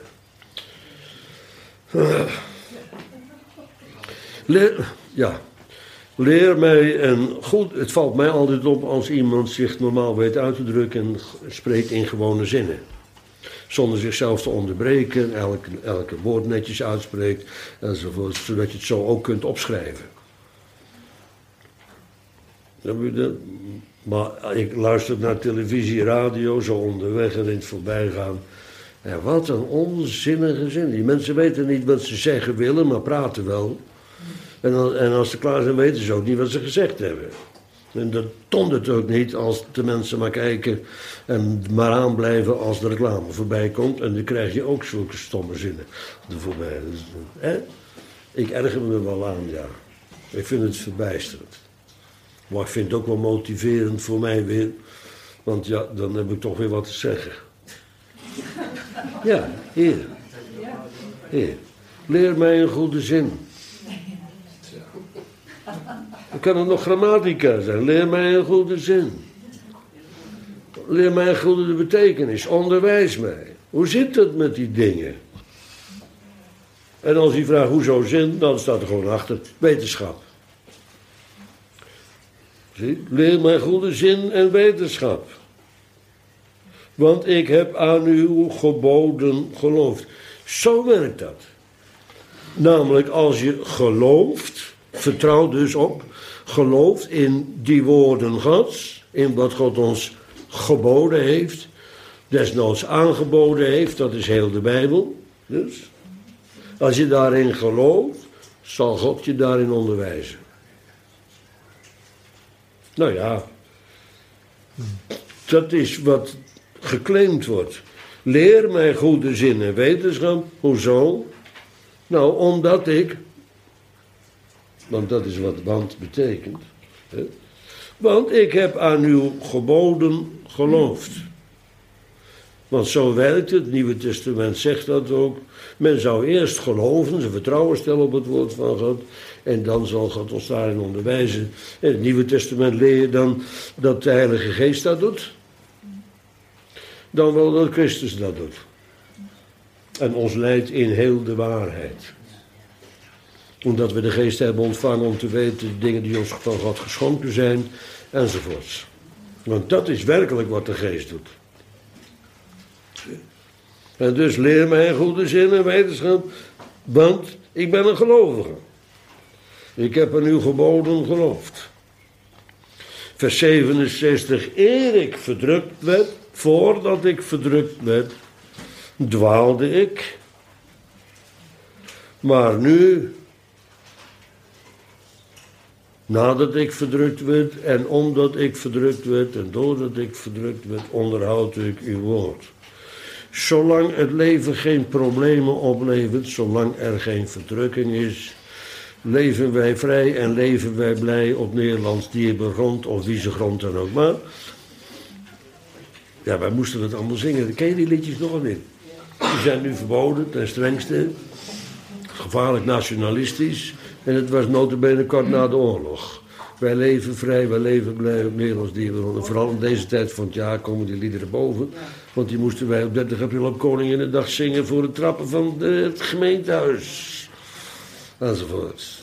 Leer mij een goed. Het valt mij altijd op als iemand zich normaal weet uit te drukken en spreekt in gewone zinnen. Zonder zichzelf te onderbreken, elke woord netjes uitspreekt enzovoort, zodat je het zo ook kunt opschrijven. Maar ik luister naar televisie, radio, zo onderweg en in het voorbijgaan. En wat een onzinnige zin. Die mensen weten niet wat ze zeggen willen, maar praten wel. En als ze klaar zijn, weten ze ook niet wat ze gezegd hebben. En dat dondert ook niet als de mensen maar kijken en maar aanblijven als de reclame voorbij komt. En dan krijg je ook zulke stomme zinnen voorbij. Dus, ik erger me er wel aan, ja. Ik vind het verbijsterend. Maar ik vind het ook wel motiverend voor mij weer. Want ja, dan heb ik toch weer wat te zeggen. Ja, hier. Hier. Leer mij een goede zin. Dan kan het nog grammatica zijn. Leer mij een goede zin. Leer mij een goede betekenis. Onderwijs mij. Hoe zit het met die dingen? En als je vraagt hoezo zin, dan staat er gewoon achter wetenschap. Zie? Leer mij goede zin en wetenschap. Want ik heb aan uw geboden geloofd. Zo werkt dat. Namelijk als je gelooft, vertrouw dus op, gelooft in die woorden Gods, in wat God ons geboden heeft, desnoods aangeboden heeft, dat is heel de Bijbel. Dus, als je daarin gelooft, zal God je daarin onderwijzen. Nou ja, dat is wat geclaimd wordt. Leer mij goede zin en wetenschap. Hoezo? Nou, omdat ik, want dat is wat want betekent. Hè? Want ik heb aan uw geboden geloofd. Want zo werkt het, het Nieuwe Testament zegt dat ook. Men zou eerst geloven, zijn vertrouwen stellen op het woord van God. En dan zal God ons daarin onderwijzen. In het Nieuwe Testament leer je dan dat de Heilige Geest dat doet. Dan wel dat Christus dat doet. En ons leidt in heel de waarheid. Omdat we de Geest hebben ontvangen om te weten de dingen die ons van God geschonken zijn. Enzovoorts. Want dat is werkelijk wat de Geest doet. En dus leer mij goede zin en wetenschap, want ik ben een gelovige. Ik heb aan uw geboden geloofd. Vers 67, eer ik verdrukt werd, voordat ik verdrukt werd, dwaalde ik. Maar nu, nadat ik verdrukt werd en omdat ik verdrukt werd en doordat ik verdrukt werd, onderhoud ik uw woord. Zolang het leven geen problemen oplevert, zolang er geen verdrukking is, leven wij vrij en leven wij blij op Nederlands dierbegrond of wie ze grond dan ook maar. Ja, wij moesten het allemaal zingen. Ken je die liedjes nog niet? Die zijn nu verboden, ten strengste. Gevaarlijk nationalistisch. En het was nota bene kort na de oorlog. Wij leven vrij, wij leven blij op Nederlands dierbegrond. En vooral in deze tijd van het jaar komen die liederen boven. Want die moesten wij op 30 april op Koninginnedag zingen voor de trappen van het gemeentehuis. Enzovoort.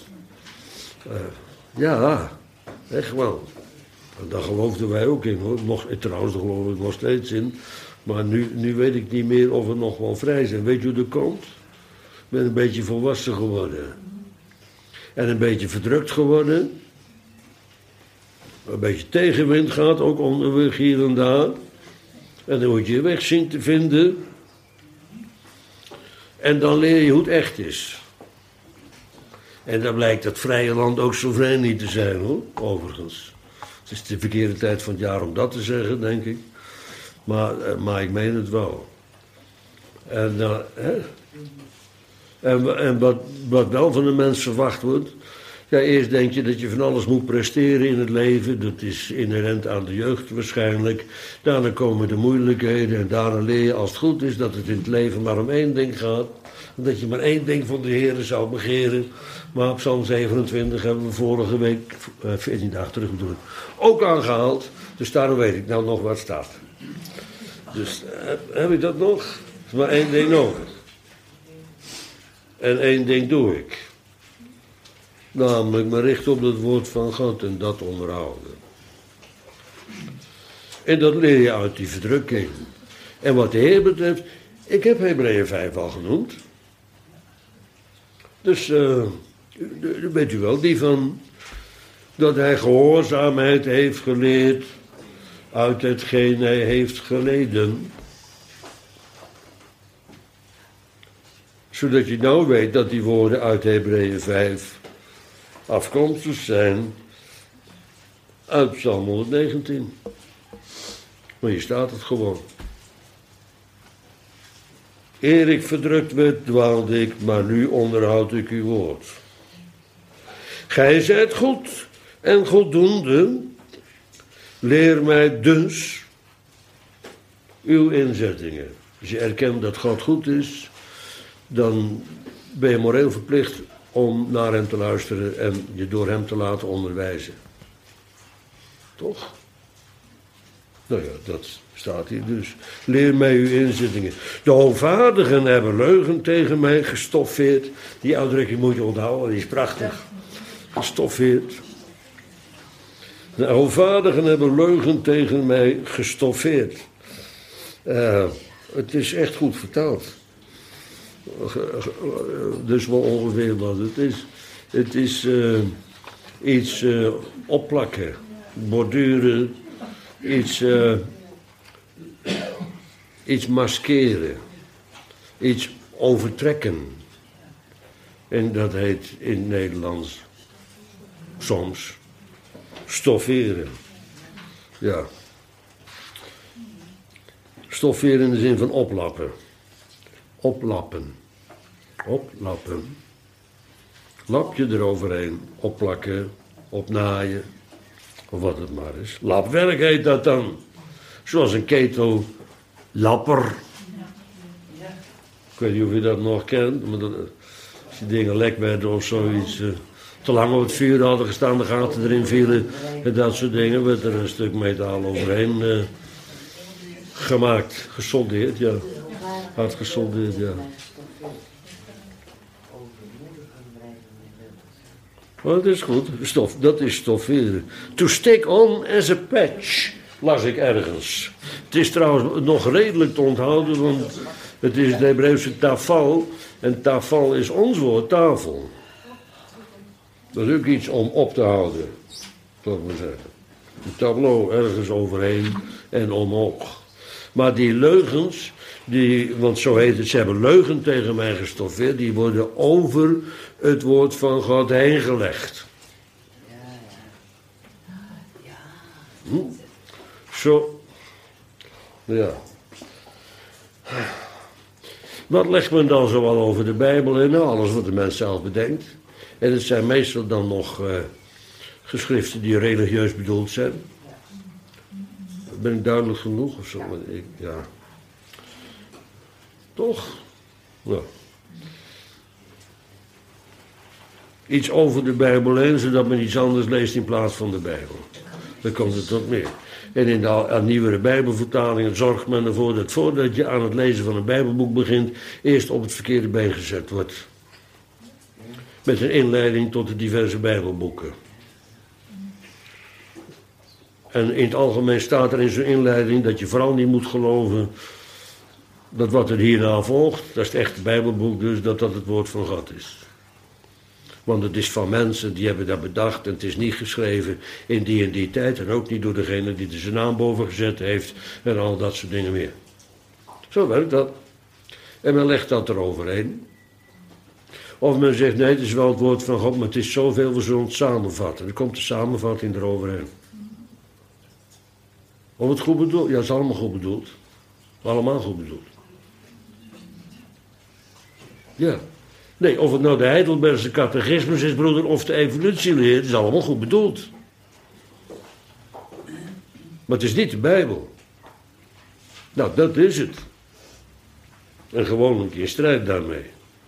Ja, echt wel. En daar geloofden wij ook in hoor. Trouwens, daar geloof ik nog steeds in. Maar nu weet ik niet meer of we nog wel vrij zijn. Weet je hoe dat komt? Ik ben een beetje volwassen geworden. En een beetje verdrukt geworden. Een beetje tegenwind gaat, ook onderweg hier en daar. En dan moet je je weg zien te vinden. En dan leer je hoe het echt is. En dan blijkt dat vrije land ook zo vrij niet te zijn hoor, overigens. Het is de verkeerde tijd van het jaar om dat te zeggen, denk ik. Maar ik meen het wel. En wat wel van de mens verwacht wordt. Ja, eerst denk je dat je van alles moet presteren in het leven. Dat is inherent aan de jeugd waarschijnlijk. Daarna komen de moeilijkheden. En daarna leer je als het goed is dat het in het leven maar om één ding gaat. Dat je maar één ding van de Heere zou begeren. Maar op Psalm 27 hebben we vorige week, 14 dagen terug bedoel ik, ook aangehaald. Dus daarom weet ik nou nog wat staat. Dus heb ik dat nog? Er is maar één ding nodig. En één ding doe ik. Namelijk me richten op het woord van God en dat onderhouden. En dat leer je uit die verdrukking. En wat de Heer betreft, ik heb Hebreeën 5 al genoemd. Dus, weet u wel, die van Dat hij gehoorzaamheid heeft geleerd uit hetgeen hij heeft geleden. Zodat je nou weet dat die woorden uit Hebreeën 5 afkomstig zijn uit Psalm 119. Maar hier staat het gewoon. Eer ik verdrukt werd, dwaalde ik, maar nu onderhoud ik uw woord. Gij zijt goed en goeddoende. Leer mij dus uw inzettingen. Als je erkent dat God goed is, dan ben je moreel verplicht om naar hem te luisteren en je door hem te laten onderwijzen. Toch? Nou ja, dat staat hier dus. Leer mij uw inzittingen. De hoogvaardigen hebben leugen tegen mij gestoffeerd. Die uitdrukking moet je onthouden, die is prachtig. Gestoffeerd. De hoogvaardigen hebben leugen tegen mij gestoffeerd. Het is echt goed vertaald. Dus wel ongeveer wat het is. Het is iets opplakken, borduren, iets maskeren, iets overtrekken. En dat heet in het Nederlands soms stofferen. Ja. Stofferen in de zin van oplappen. Oplappen. Oplappen. Lapje eroverheen. Opplakken. Opnaaien. Of wat het maar is. Lapwerk heet dat dan. Zoals een ketellapper. Ik weet niet of je dat nog kent. Maar als die dingen lek werden of zoiets. Te lang op het vuur hadden gestaan. De gaten erin vielen. En dat soort dingen. Werd er een stuk metaal overheen gemaakt. Gesoldeerd, ja. Hard gesoldeerd, ja. Maar dat is goed. Dat is stofferen. To stick on as a patch, las ik ergens. Het is trouwens nog redelijk te onthouden, want het is het Hebreeuwse tafal. En tafal is ons woord tafel. Dat is ook iets om op te houden, zou ik maar zeggen. Een tableau ergens overheen en omhoog. Maar die leugens, want zo heet het, ze hebben leugen tegen mij gestoffeerd, die worden over het woord van God heen gelegd. Zo. Ja. Wat legt men dan zoal over de Bijbel in? Nou, alles wat de mens zelf bedenkt. En het zijn meestal dan nog geschriften die religieus bedoeld zijn. Ben ik duidelijk genoeg of zo? Ja. Toch? Nou. Iets over de Bijbel heen, zodat men iets anders leest in plaats van de Bijbel. Dan komt het tot meer. En in de nieuwere Bijbelvertalingen zorgt men ervoor dat voordat je aan het lezen van een Bijbelboek begint, eerst op het verkeerde been gezet wordt. Met een inleiding tot de diverse Bijbelboeken. En in het algemeen staat er in zo'n inleiding dat je vooral niet moet geloven dat wat er hierna volgt, dat is het echte Bijbelboek dus, dat dat het woord van God is. Want het is van mensen die hebben dat bedacht en het is niet geschreven in die en die tijd en ook niet door degene die er zijn naam boven gezet heeft en al dat soort dingen meer. Zo werkt dat. En men legt dat eroverheen. Of men zegt nee, het is wel het woord van God, maar het is zoveel, we zullen het samenvatten. Dan komt de samenvatting eroverheen. Of het goed bedoeld? Ja, het is allemaal goed bedoeld. Allemaal goed bedoeld. Ja. Nee, of het nou de Heidelbergse catechismus is, broeder, of de evolutieleer, het is allemaal goed bedoeld. Maar het is niet de Bijbel. Nou, dat is het. En gewoonlijk in strijd daarmee.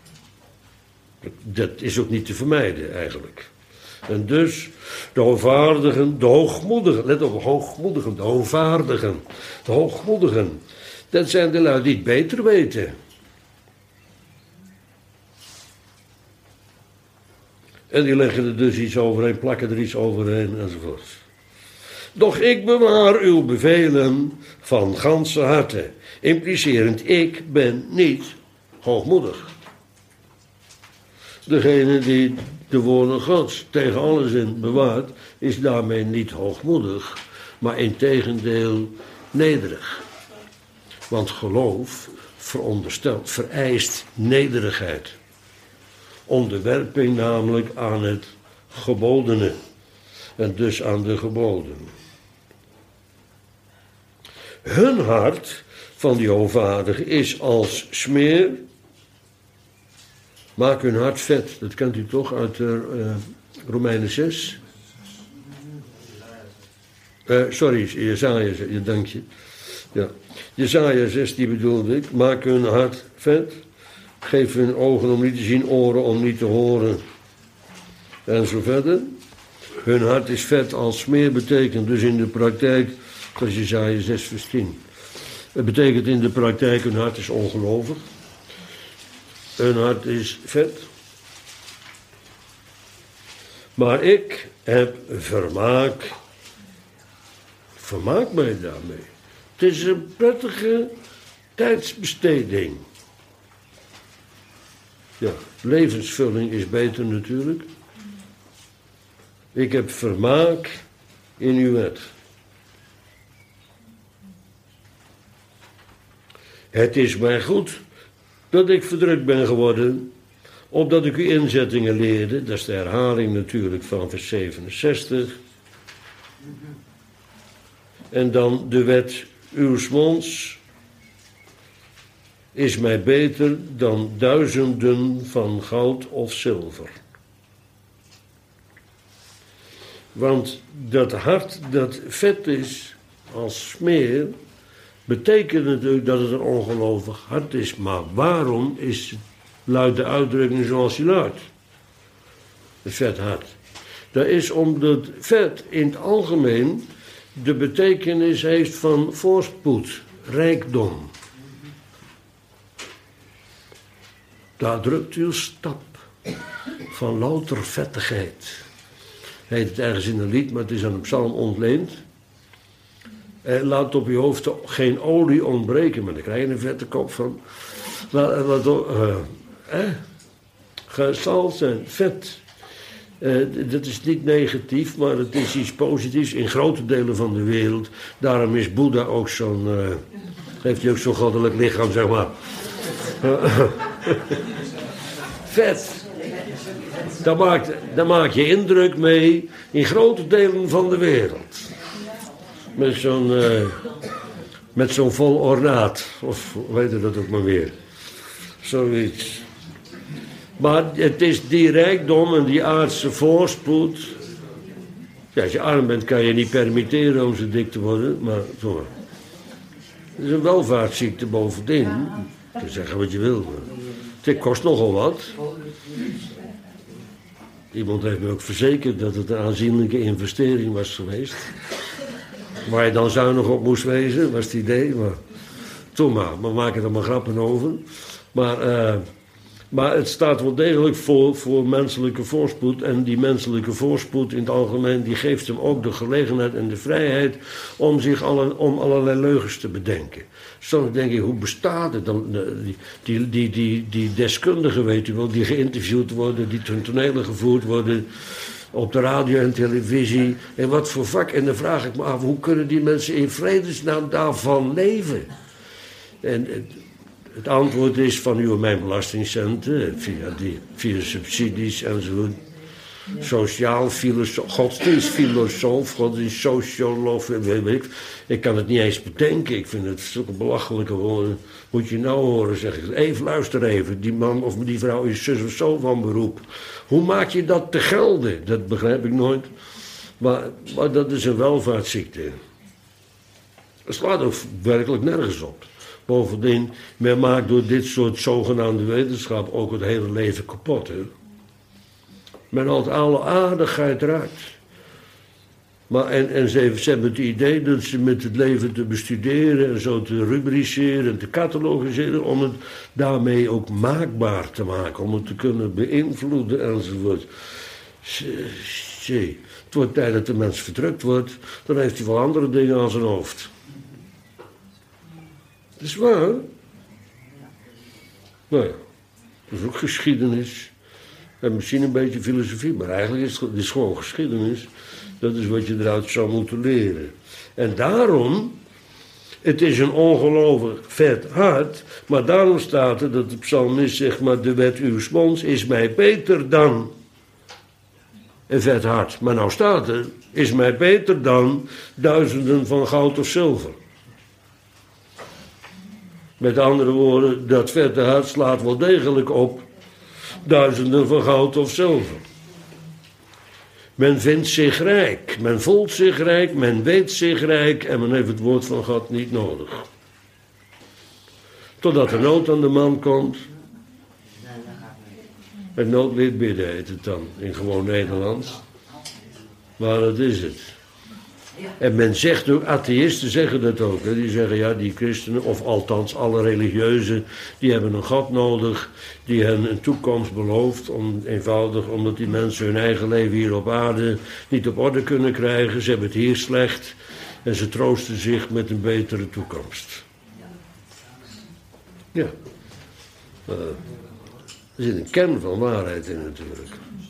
Dat is ook niet te vermijden, eigenlijk. En dus, de hoogvaardigen, de hoogmoedigen, let op, hoogmoedigen, de hoogvaardigen, de hoogmoedigen, dat zijn de lui die het beter weten. En die leggen er dus iets overheen, plakken er iets overheen, enzovoort. Doch ik bewaar uw bevelen van ganse harte, implicerend, ik ben niet hoogmoedig. Degene die de woorden Gods tegen alles in bewaart, is daarmee niet hoogmoedig, maar integendeel nederig. Want geloof vereist nederigheid. Onderwerping namelijk aan het gebodene. En dus aan de geboden. Hun hart van die hoogvaardigen is als smeer. Maak hun hart vet. Dat kent u toch uit Romeinen 6? Sorry, Jesaja, dank je. Ja. Jesaja 6, die bedoelde ik. Maak hun hart vet. Geef hun ogen om niet te zien, oren om niet te horen. En zo verder. Hun hart is vet als smeer, betekent dus in de praktijk, dat is Jesaja 6 vers 10. Het betekent in de praktijk, hun hart is ongelovig. Hun hart is vet. Maar ik heb vermaak mij daarmee. Het is een prettige tijdsbesteding. Ja, levensvulling is beter natuurlijk. Ik heb vermaak in uw wet. Het is mij goed dat ik verdrukt ben geworden, opdat ik uw inzettingen leerde. Dat is de herhaling natuurlijk van vers 67. En dan de wet uws monds is mij beter dan duizenden van goud of zilver. Want dat hart dat vet is als smeer, betekent natuurlijk dat het een ongelovig hart is. Maar waarom luidt de uitdrukking zoals die luidt? Een vet hart. Dat is omdat vet in het algemeen de betekenis heeft van voorspoed, rijkdom. Daar drukt uw stap van louter vettigheid. Heet het ergens in een lied, maar het is aan een psalm ontleend. Laat op je hoofd geen olie ontbreken, maar dan krijg je een vette kop van. Gezald zijn, vet. Dat is niet negatief, maar het is iets positiefs in grote delen van de wereld. Daarom is Boeddha ook heeft hij ook zo'n goddelijk lichaam, zeg maar. Vet. Daar maak je indruk mee in grote delen van de wereld. Met zo'n vol ornaat. Of weet je dat ook maar weer. Zoiets. Maar het is die rijkdom en die aardse voorspoed. Ja, als je arm bent kan je niet permitteren om zo dik te worden. Maar zo. Het is een welvaartsziekte bovendien. Je kunt zeggen wat je wil. Maar het kost nogal wat. Iemand heeft me ook verzekerd dat het een aanzienlijke investering was geweest. Waar je dan zuinig op moest wezen, was het idee. Maar toen maar, we maken er maar grappen over. Maar het staat wel degelijk voor menselijke voorspoed. En die menselijke voorspoed in het algemeen, die geeft hem ook de gelegenheid en de vrijheid om allerlei leugens te bedenken. Soms denk ik, hoe bestaat het dan? Die deskundigen, weet u wel, die geïnterviewd worden, die ten tonele gevoerd worden op de radio en televisie. En wat voor vak? En dan vraag ik me af, hoe kunnen die mensen in vredesnaam daarvan leven? En het antwoord is van u en mijn belastingcenten, via subsidies enzovoort. Sociaal filosoof, godsdienstfilosoof, godsdienstsocioloog, weet ik. Ik kan het niet eens bedenken, ik vind het zulke belachelijke woorden. Moet je nou horen, zeg ik. Even, luister even, die man of die vrouw is zus of zo van beroep. Hoe maak je dat te gelden? Dat begrijp ik nooit. Maar dat is een welvaartsziekte. Het slaat ook werkelijk nergens op. Bovendien, men maakt door dit soort zogenaamde wetenschap ook het hele leven kapot. Hè? Men haalt alle aardigheid eruit. Maar ze hebben het idee dat ze met het leven te bestuderen en zo te rubriceren en te catalogiseren, om het daarmee ook maakbaar te maken, om het te kunnen beïnvloeden enzovoort. Het wordt tijd dat de mens verdrukt wordt, dan heeft hij wel andere dingen aan zijn hoofd. Dat is waar. Nou ja, dat is ook geschiedenis. En misschien een beetje filosofie, maar eigenlijk is het is gewoon geschiedenis. Dat is wat je eruit zou moeten leren. En daarom, het is een ongelooflijk vet hart, maar daarom staat er dat de psalmist zegt, maar de wet uws monds is mij beter dan een vet hart. Maar nou staat er, is mij beter dan duizenden van goud of zilver. Met andere woorden, dat vette hart slaat wel degelijk op duizenden van goud of zilver. Men vindt zich rijk, men voelt zich rijk, men weet zich rijk en men heeft het woord van God niet nodig. Totdat de nood aan de man komt. Het nood leert bidden heet het dan, in gewoon Nederlands. Maar dat is het. En men zegt ook, atheïsten zeggen dat ook. Hè. Die zeggen, ja, die christenen, of althans alle religieuzen, die hebben een God nodig, die hen een toekomst belooft, eenvoudig omdat die mensen hun eigen leven hier op aarde niet op orde kunnen krijgen. Ze hebben het hier slecht en ze troosten zich met een betere toekomst. Ja. Er zit een kern van waarheid in natuurlijk.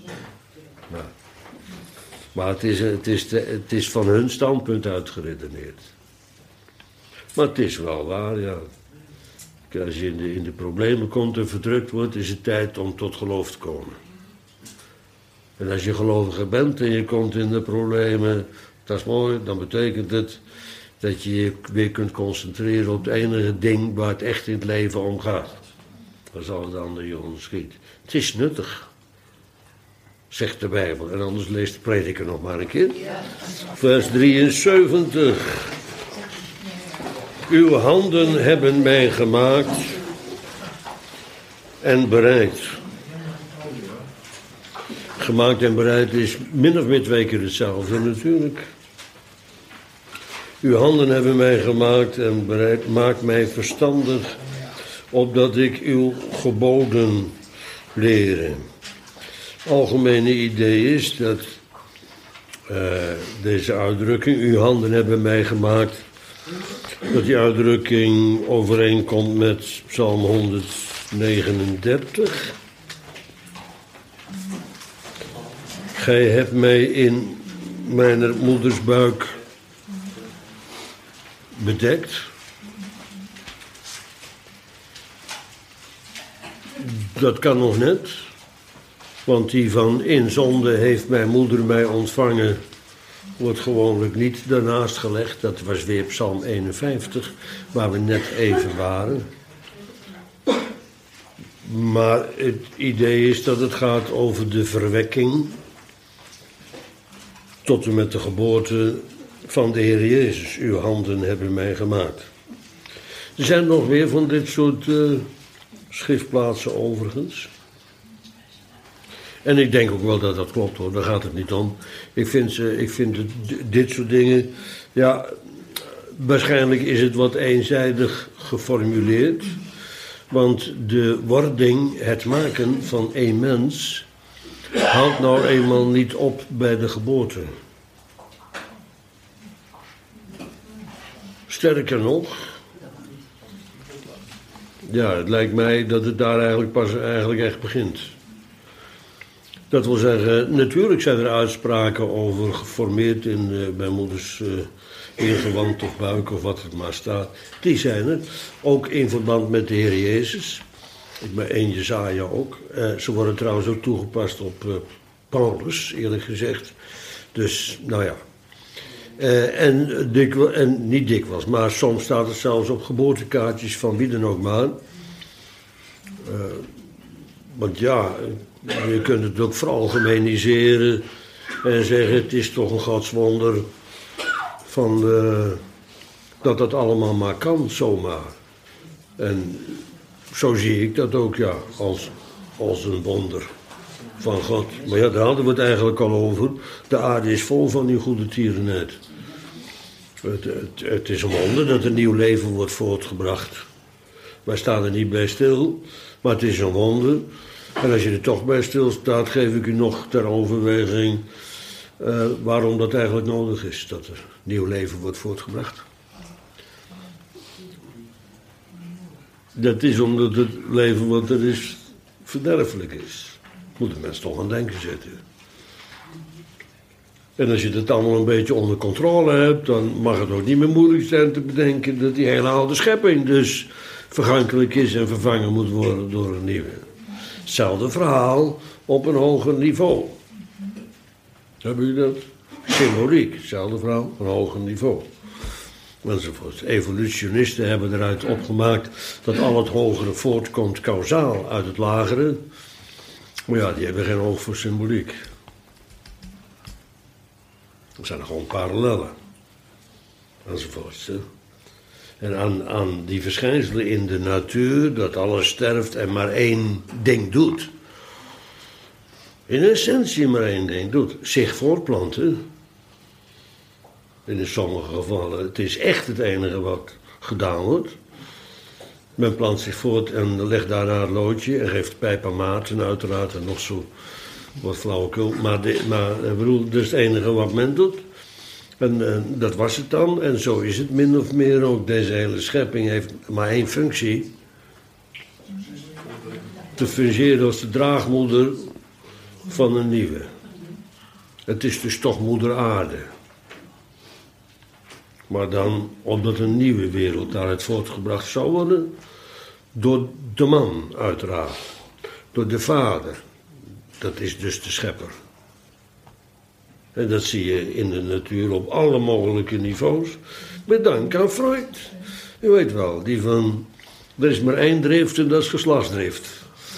Maar het is van hun standpunt uitgeredeneerd. Maar het is wel waar, ja. Als je in de problemen komt en verdrukt wordt, is het tijd om tot geloof te komen. En als je gelovige bent en je komt in de problemen, dat is mooi, dan betekent het dat je je weer kunt concentreren op het enige ding waar het echt in het leven om gaat. Dat is al het andere je ontschiet. Het is nuttig, zegt de Bijbel. En anders leest de prediker nog maar een keer. Vers 73. Uw handen hebben mij gemaakt en bereid. Gemaakt en bereid is min of meer 2 keer hetzelfde natuurlijk. Uw handen hebben mij gemaakt en bereid. Maakt mij verstandig, opdat ik uw geboden leren. Het algemene idee is dat deze uitdrukking, uw handen hebben mij gemaakt, dat die uitdrukking overeenkomt met Psalm 139. Gij hebt mij in mijn moeders buik bedekt. Dat kan nog net, want die van in zonde heeft mijn moeder mij ontvangen, wordt gewoonlijk niet daarnaast gelegd. Dat was weer Psalm 51, waar we net even waren. Maar het idee is dat het gaat over de verwekking tot en met de geboorte van de Heer Jezus. Uw handen hebben mij gemaakt. Er zijn nog meer van dit soort schriftplaatsen overigens. En ik denk ook wel dat dat klopt hoor, daar gaat het niet om. Ik vind dit soort dingen, ja, waarschijnlijk is het wat eenzijdig geformuleerd. Want de wording, het maken van één mens, houdt nou eenmaal niet op bij de geboorte. Sterker nog, ja, het lijkt mij dat het daar eigenlijk pas echt begint. Dat wil zeggen, natuurlijk zijn er uitspraken over geformeerd in mijn moeders ingewand of buik of wat het maar staat. Die zijn er, ook in verband met de Heer Jezus. In Jesaja ook. Ze worden trouwens ook toegepast op Paulus, eerlijk gezegd. Dus, nou ja. En niet dikwijls, maar soms staat het zelfs op geboortekaartjes van wie dan ook maar. Want ja, je kunt het ook veralgemeniseren en zeggen het is toch een godswonder van dat dat allemaal maar kan, zomaar. En zo zie ik dat ook, ja, als een wonder van God. Maar ja, daar hadden we het eigenlijk al over. De aarde is vol van die goede tierenheid. Het is een wonder dat er nieuw leven wordt voortgebracht. Wij staan er niet bij stil, maar het is een wonder. En als je er toch bij stilstaat, geef ik u nog ter overweging waarom dat eigenlijk nodig is, dat er nieuw leven wordt voortgebracht. Dat is omdat het leven wat er is verderfelijk is. Moet de mens toch aan denken zetten. En als je het allemaal een beetje onder controle hebt, dan mag het ook niet meer moeilijk zijn te bedenken dat die hele oude schepping dus vergankelijk is en vervangen moet worden door een nieuwe. Hetzelfde verhaal op een hoger niveau. Hebben jullie dat? Symboliek, hetzelfde verhaal, op een hoger niveau. Enzovoort. Evolutionisten hebben eruit opgemaakt dat al het hogere voortkomt kausaal uit het lagere. Maar ja, die hebben geen oog voor symboliek. Dat zijn gewoon parallellen. Enzovoort. En aan die verschijnselen in de natuur, dat alles sterft en maar één ding doet. In essentie maar één ding doet. Zich voortplanten. In sommige gevallen. Het is echt het enige wat gedaan wordt. Men plant zich voort en legt daarna het loodje en geeft pijp aan maten uiteraard en nog zo wat flauwekul. Maar ik bedoel, dat is het enige wat men doet. En dat was het dan. En zo is het min of meer ook. Deze hele schepping heeft maar één functie. Te fungeren als de draagmoeder van een nieuwe. Het is dus toch moeder aarde. Maar dan, omdat een nieuwe wereld daaruit voortgebracht zou worden, door de man uiteraard. Door de vader. Dat is dus de schepper. En dat zie je in de natuur op alle mogelijke niveaus. Met dank aan Freud. U weet wel, die van, er is maar één drift en dat is geslachtsdrift.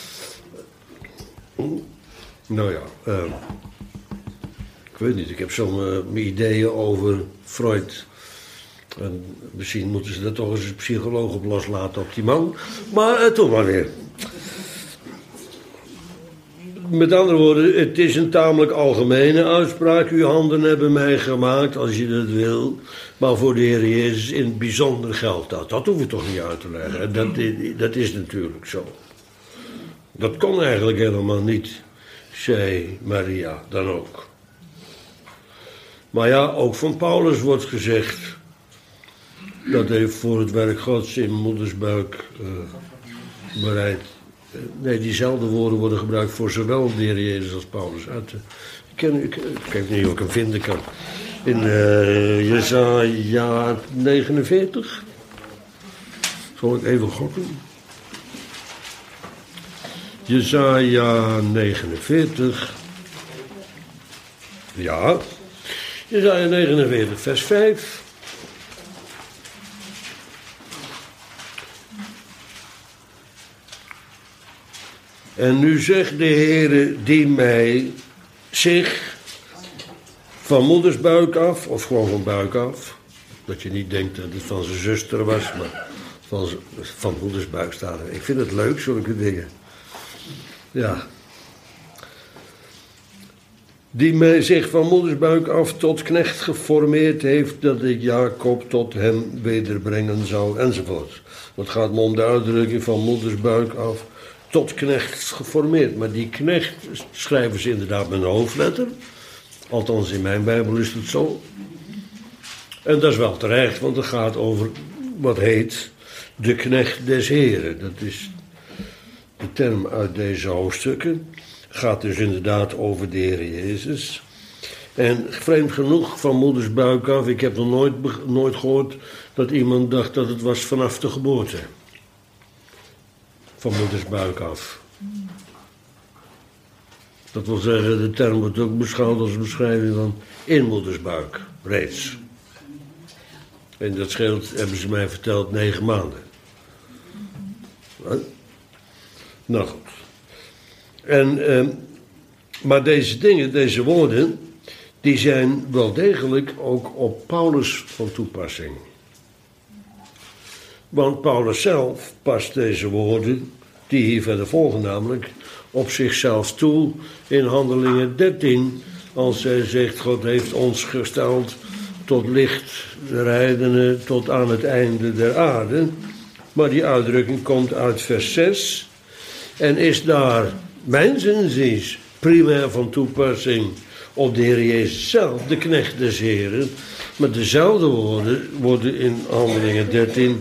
Nou ja, ik weet niet, ik heb zo'n ideeën over Freud. En misschien moeten ze dat toch eens een psycholoog op loslaten op die man. Maar toch maar weer. Met andere woorden, het is een tamelijk algemene uitspraak. Uw handen hebben mij gemaakt, als je dat wil. Maar voor de Heer Jezus in het bijzonder geldt dat. Dat hoef je toch niet uit te leggen. Dat is natuurlijk zo. Dat kon eigenlijk helemaal niet, zei Maria dan ook. Maar ja, ook van Paulus wordt gezegd dat hij voor het werk Gods in moedersbuik bereid. Nee, diezelfde woorden worden gebruikt voor zowel de Heer Jezus als Paulus. Ik kijk niet of ik hem vinden kan. In Jesaja 49. Zal ik even gokken? Jesaja 49. Ja. Jesaja 49, vers 5. En nu zegt de Heere die mij zich van moedersbuik af, of gewoon van buik af, dat je niet denkt dat het van zijn zuster was, maar van moedersbuik staat er. Ik vind het leuk, zulke dingen. Ja. Die mij zich van moedersbuik af tot knecht geformeerd heeft, dat ik Jacob tot hem wederbrengen zou, enzovoort. Het gaat me om de uitdrukking van moedersbuik af tot knecht geformeerd. Maar die knecht schrijven ze inderdaad met een hoofdletter. Althans, in mijn Bijbel is het zo. En dat is wel terecht, want het gaat over wat heet de knecht des Heren. Dat is de term uit deze hoofdstukken. Het gaat dus inderdaad over de Heer Jezus. En vreemd genoeg van moedersbuik af, ik heb nog nooit gehoord dat iemand dacht dat het was vanaf de geboorte. Van moedersbuik af. Dat wil zeggen, de term wordt ook beschouwd als een beschrijving van in moedersbuik, reeds. En dat scheelt, hebben ze mij verteld, 9 maanden. Nou goed. Maar deze dingen, deze woorden, die zijn wel degelijk ook op Paulus van toepassing. Want Paulus zelf past deze woorden, die hier verder volgen namelijk, op zichzelf toe in Handelingen 13. Als hij zegt, God heeft ons gesteld tot licht der heidenen tot aan het einde der aarde. Maar die uitdrukking komt uit vers 6 en is daar, mijns inziens, primair van toepassing op de Heer Jezus zelf, de knecht des Heren. Maar dezelfde woorden worden in Handelingen 13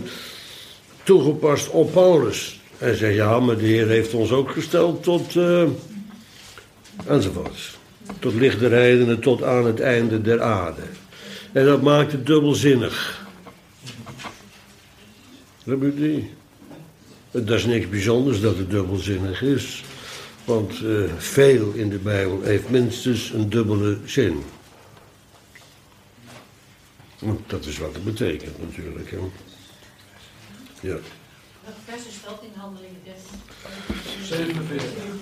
toegepast op Paulus. Hij zegt, ja, maar de Heer heeft ons ook gesteld tot enzovoorts. Tot licht der heidenen, tot aan het einde der aarde. En dat maakt het dubbelzinnig. Dat moet niet. Dat is niks bijzonders dat het dubbelzinnig is. Want veel in de Bijbel heeft minstens een dubbele zin. Want dat is wat het betekent natuurlijk. Hè. Ja. Welke vers is dat in Handelingen 13? 47.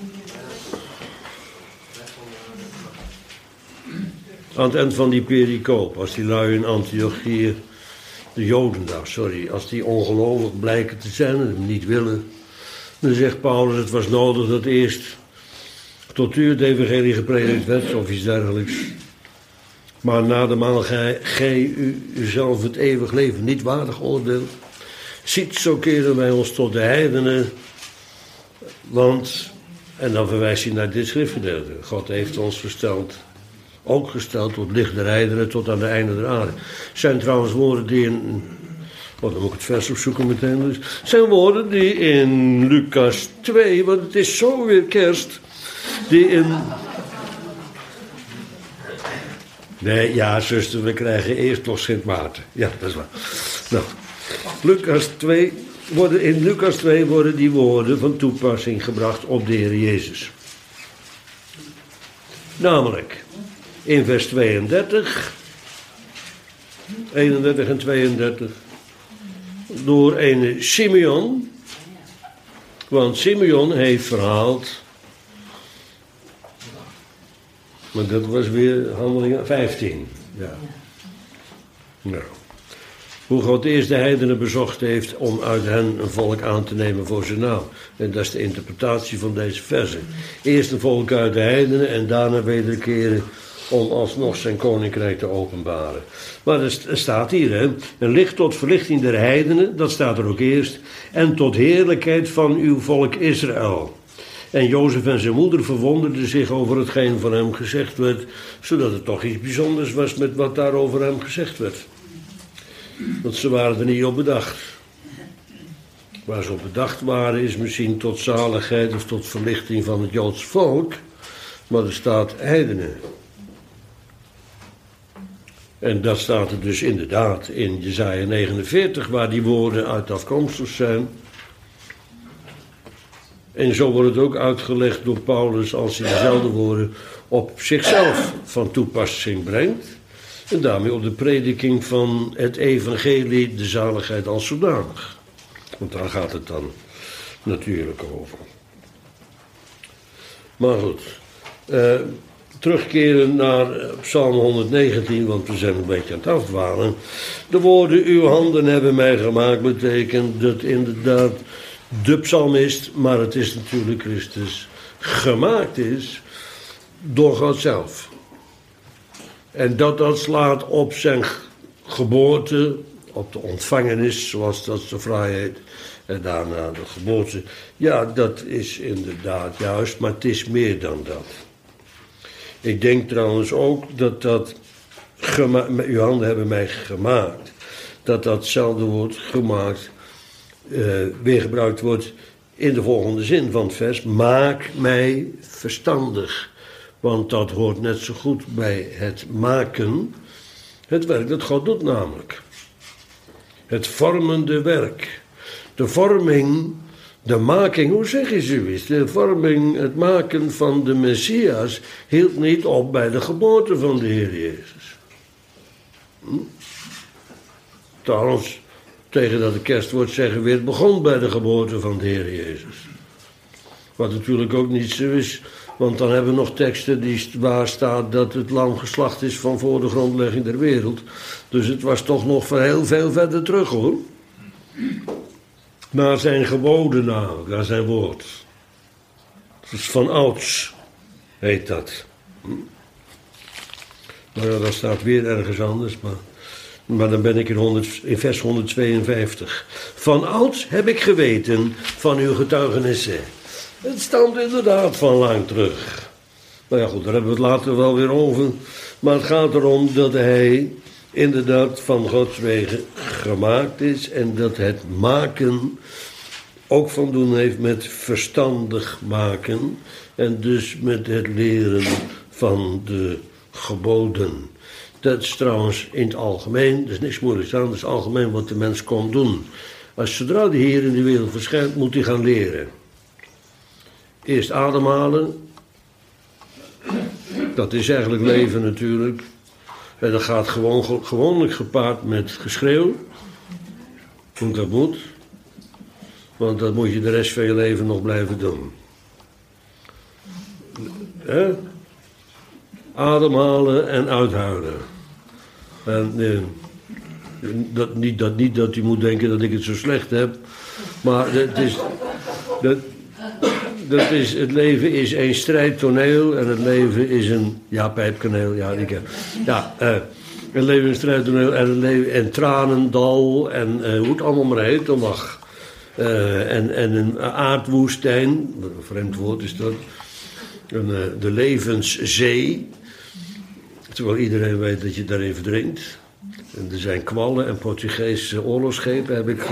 Aan het eind van die pericoop, als die lui in Antiochië, de Joden daar, als die ongelovig blijken te zijn en hem niet willen, dan zegt Paulus, het was nodig dat eerst tot u het evangelie gepredikt werd, of iets dergelijks. Maar na de maal gij uzelf het eeuwig leven niet waardig oordeelt, ziet, zo keren wij ons tot de heidenen, want, en dan verwijst hij naar dit schriftgedeelte, God heeft ons ook gesteld tot licht der heidenen, tot aan de einde der aarde. Zijn trouwens woorden die in, dan moet ik het vers opzoeken meteen, dus, zijn woorden die in Lucas 2, want het is zo weer kerst, die in... Nee, ja, zuster, we krijgen eerst nog Sint Maarten. Ja, dat is waar. Nou, in Lucas 2 worden die woorden van toepassing gebracht op de Heer Jezus. Namelijk, in vers 31 en 32, door een Simeon, want Simeon heeft verhaald, maar dat was weer Handelingen 15. Ja. Nou. Hoe God eerst de heidenen bezocht heeft om uit hen een volk aan te nemen voor zijn naam. En dat is de interpretatie van deze versen. Eerst een volk uit de heidenen en daarna wederkeren om alsnog zijn koninkrijk te openbaren. Maar er staat hier, hè, een licht tot verlichting der heidenen, dat staat er ook eerst, en tot heerlijkheid van uw volk Israël. En Jozef en zijn moeder verwonderden zich over hetgeen van hem gezegd werd, zodat het toch iets bijzonders was met wat daar over hem gezegd werd. Want ze waren er niet op bedacht. Waar ze op bedacht waren is misschien tot zaligheid of tot verlichting van het Joods volk, maar er staat heidenen. En dat staat er dus inderdaad in Jesaja 49, waar die woorden uit afkomstig zijn. En zo wordt het ook uitgelegd door Paulus als hij dezelfde woorden op zichzelf van toepassing brengt. En daarmee op de prediking van het evangelie, de zaligheid als zodanig. Want daar gaat het dan natuurlijk over. Maar goed, terugkeren naar Psalm 119, want we zijn een beetje aan het afdwalen. De woorden, uw handen hebben mij gemaakt, betekent dat inderdaad de psalmist, maar het is natuurlijk Christus, gemaakt is door God zelf. En dat slaat op zijn geboorte, op de ontvangenis, zoals dat zo fraai heet, en daarna de geboorte. Ja, dat is inderdaad juist, maar het is meer dan dat. Ik denk trouwens ook dat uw handen hebben mij gemaakt, datzelfde woord gemaakt weer gebruikt wordt in de volgende zin van het vers. Maak mij verstandig. Want dat hoort net zo goed bij het maken. Het werk dat God doet namelijk. Het vormende werk. De vorming, de making, hoe zeg je zoiets? De vorming, het maken van de Messias hield niet op bij de geboorte van de Heer Jezus. Trouwens, tegen dat de kerstwoord zeggen we, het begon bij de geboorte van de Heer Jezus. Wat natuurlijk ook niet zo is, want dan hebben we nog teksten waar staat dat het lam geslacht is van voor de grondlegging der wereld. Dus het was toch nog heel veel verder terug, hoor. Naar zijn geboden namelijk, naar zijn woord. Dus van ouds heet dat. Nou ja, dat staat weer ergens anders, maar dan ben ik in vers 152. Van ouds heb ik geweten van uw getuigenissen. Het stamt inderdaad van lang terug. Nou ja goed, daar hebben we het later wel weer over. Maar het gaat erom dat hij inderdaad van Gods wegen gemaakt is. En dat het maken ook van doen heeft met verstandig maken en dus met het leren van de geboden. Dat is trouwens in het algemeen, er is niks moeilijks aan, dat is algemeen wat de mens kon doen. Zodra de Heer in de wereld verschijnt, moet hij gaan leren. Eerst ademhalen, dat is eigenlijk leven natuurlijk. En dat gaat gewoonlijk gepaard met geschreeuw. Hoe dat moet. Want dat moet je de rest van je leven nog blijven doen. Ademhalen en uithuilen. En niet dat u moet denken dat ik het zo slecht heb. Maar het leven is een strijdtoneel en het leven is een... Ja, pijpkaneel, ja, die ken. Ja, het leven is een strijdtoneel en het leven en tranendal en hoe het allemaal maar heet, dan mag. En een aardwoestijn, een vreemd woord is dat. De levenszee. Terwijl iedereen weet dat je daarin verdrinkt. En er zijn kwallen en Portugese oorlogsschepen heb ik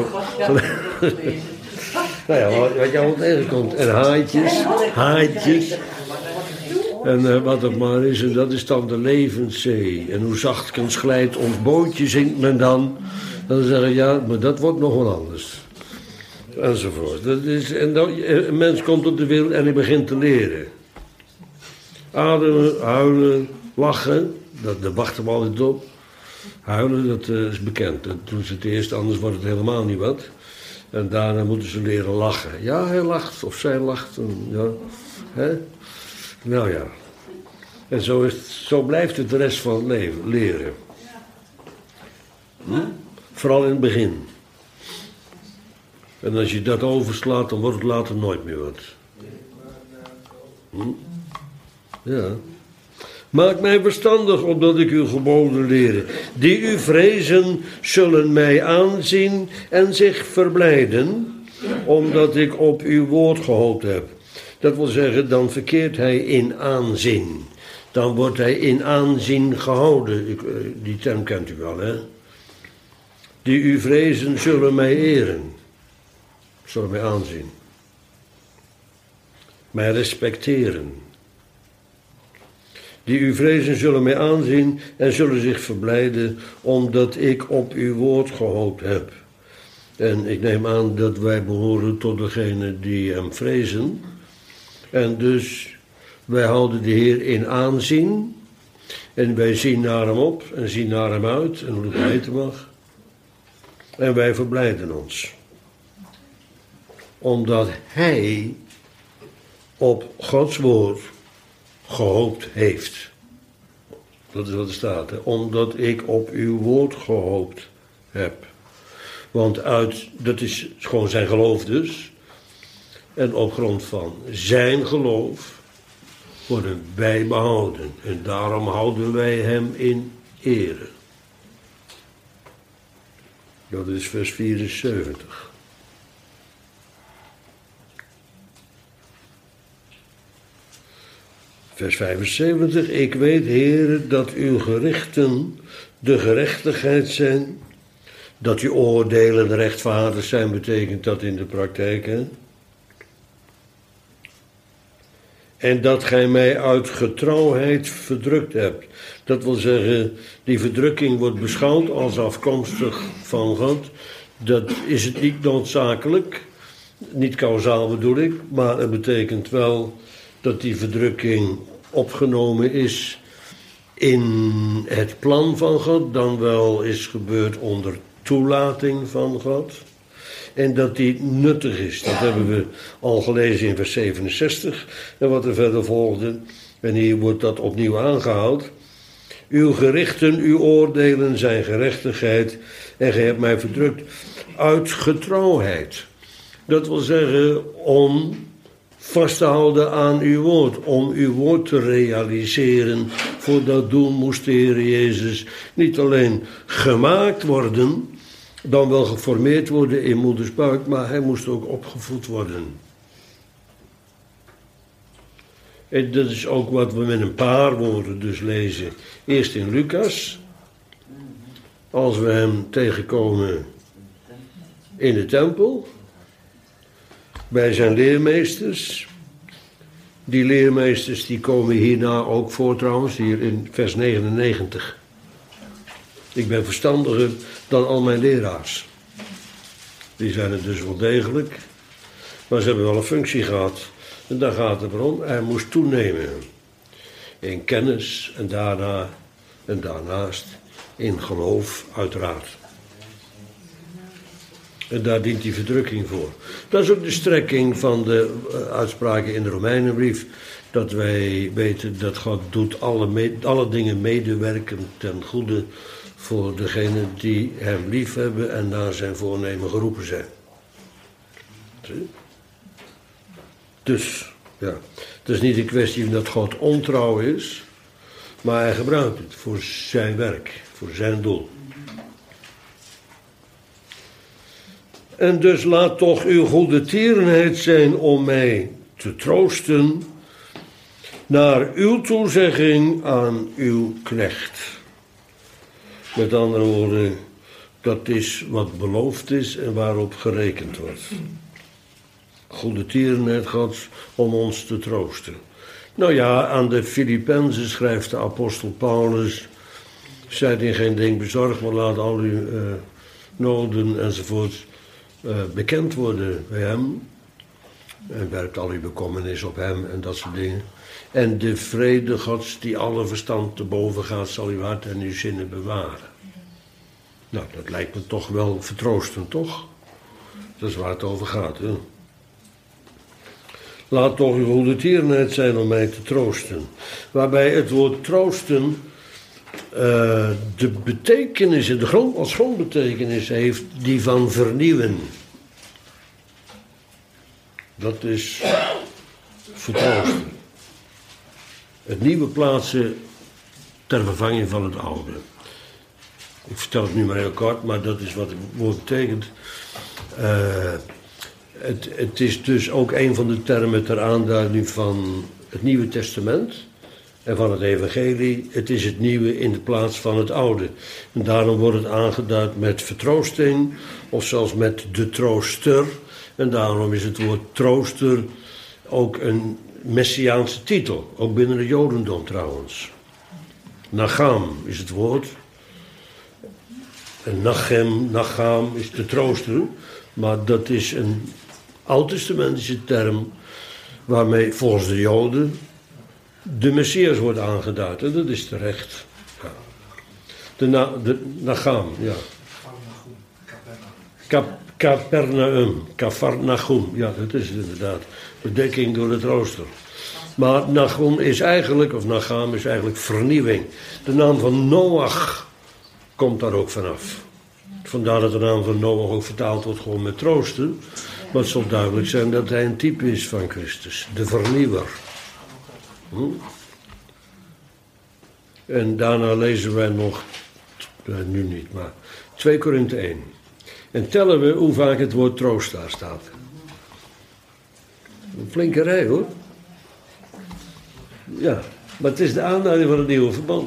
nou ja, wat je allemaal tegenkomt. En haaitjes. En wat het maar is, en dat is dan de levenszee. En hoe zachtkens glijdt ons bootje, zingt men dan. Dan zeggen ja, maar dat wordt nog wel anders. Enzovoort. Een mens komt op de wereld en hij begint te leren. Ademen, huilen, lachen. Daar wachten we altijd op. Huilen, dat is bekend. Dat doen ze het eerst, anders wordt het helemaal niet wat. En daarna moeten ze leren lachen. Ja, hij lacht, of zij lacht. Ja. Hè? Nou ja. En zo blijft het de rest van het leven, leren. Vooral in het begin. En als je dat overslaat, dan wordt het later nooit meer wat. Ja. Maak mij verstandig, opdat ik uw geboden leren. Die u vrezen, zullen mij aanzien en zich verblijden, omdat ik op uw woord gehoopt heb. Dat wil zeggen, dan verkeert hij in aanzien. Dan wordt hij in aanzien gehouden. Die term kent u wel, hè? Die u vrezen, zullen mij eren. Zullen mij aanzien. Mij respecteren. Die u vrezen zullen mij aanzien en zullen zich verblijden, omdat ik op uw woord gehoopt heb. En ik neem aan dat wij behoren tot degenen die hem vrezen. En dus wij houden de Heer in aanzien. En wij zien naar hem op en zien naar hem uit en hoe het heten mag. En wij verblijden ons. Omdat hij op Gods woord gehoopt heeft. Dat is wat er staat. Hè? Omdat ik op uw woord gehoopt heb. Want dat is gewoon zijn geloof dus. En op grond van zijn geloof worden wij behouden. En daarom houden wij hem in ere. Dat is vers 74. Vers 75. Ik weet, Heere, dat uw gerichten de gerechtigheid zijn. Dat uw oordelen rechtvaardig zijn, betekent dat in de praktijk, hè? En dat gij mij uit getrouwheid verdrukt hebt. Dat wil zeggen, die verdrukking wordt beschouwd als afkomstig van God. Dat is het niet noodzakelijk. Niet kausaal bedoel ik, maar het betekent wel dat die verdrukking opgenomen is in het plan van God, dan wel is gebeurd onder toelating van God. En dat die nuttig is. Dat hebben we al gelezen in vers 67 en wat er verder volgde. En hier wordt dat opnieuw aangehaald. Uw gerichten, uw oordelen zijn gerechtigheid en gij hebt mij verdrukt uit getrouwheid. Dat wil zeggen om vast te houden aan uw woord, om uw woord te realiseren. Voor dat doel moest de Heer Jezus niet alleen gemaakt worden, dan wel geformeerd worden in moeders buik, maar hij moest ook opgevoed worden. En dat is ook wat we met een paar woorden dus lezen. Eerst in Lucas, als we hem tegenkomen in de tempel. bij zijn leermeesters. Die leermeesters die komen hierna ook voor trouwens, hier in vers 99. Ik ben verstandiger dan al mijn leraars. Die zijn het dus wel degelijk. Maar ze hebben wel een functie gehad. En daar gaat het om. Hij moest toenemen. In kennis en daarnaast in geloof uiteraard. En daar dient die verdrukking voor. Dat is ook de strekking van de uitspraken in de Romeinenbrief. Dat wij weten dat God doet alle dingen medewerken ten goede voor degenen die hem lief hebben en naar zijn voornemen geroepen zijn. Zie? Dus, ja, het is niet een kwestie dat God ontrouw is, maar hij gebruikt het voor zijn werk, voor zijn doel. En dus laat toch uw goede tierenheid zijn om mij te troosten naar uw toezegging aan uw knecht. Met andere woorden, dat is wat beloofd is en waarop gerekend wordt. Goede tierenheid Gods om ons te troosten. Nou ja, aan de Filippenzen schrijft de apostel Paulus: zijt in geen ding bezorgd, maar laat al uw noden enzovoort bekend worden bij hem. En werpt al uw bekommernis op hem en dat soort dingen. En de vrede Gods die alle verstand te boven gaat, zal uw hart en uw zinnen bewaren. Nou, dat lijkt me toch wel vertroostend, toch? Dat is waar het over gaat, hè? Laat toch uw goede tierenheid zijn om mij te troosten. Waarbij het woord troosten de betekenis, als grondbetekenis heeft die van vernieuwen. Dat is vertroosten. Het nieuwe plaatsen ter vervanging van het oude. Ik vertel het nu maar heel kort, maar dat is wat het woord betekent. Het is dus ook een van de termen ter aanduiding van het Nieuwe Testament en van het Evangelie. Het is het nieuwe in de plaats van het oude. En daarom wordt het aangeduid met vertroosting of zelfs met de trooster. En daarom is het woord trooster ook een messiaanse titel, ook binnen het Jodendom trouwens. Nacham is het woord. En Nacham is de trooster, maar dat is een oud-testamentische term waarmee volgens de Joden de Messias wordt aangeduid. En dat is terecht. Ja. De Nacham, ja. Cafarnaum, ja, dat is het inderdaad. Bedekking door het rooster. Maar Nachum is eigenlijk, of Nacham is eigenlijk vernieuwing. De naam van Noach komt daar ook vanaf. Vandaar dat de naam van Noach ook vertaald wordt gewoon met troosten. Maar het zal duidelijk zijn dat hij een type is van Christus. De vernieuwer. En daarna lezen wij nog, nu niet, maar 2 Korinthe 1. En tellen we hoe vaak het woord troost daar staat. Een flinke rij hoor. Ja, maar het is de aanduiding van het nieuwe verband.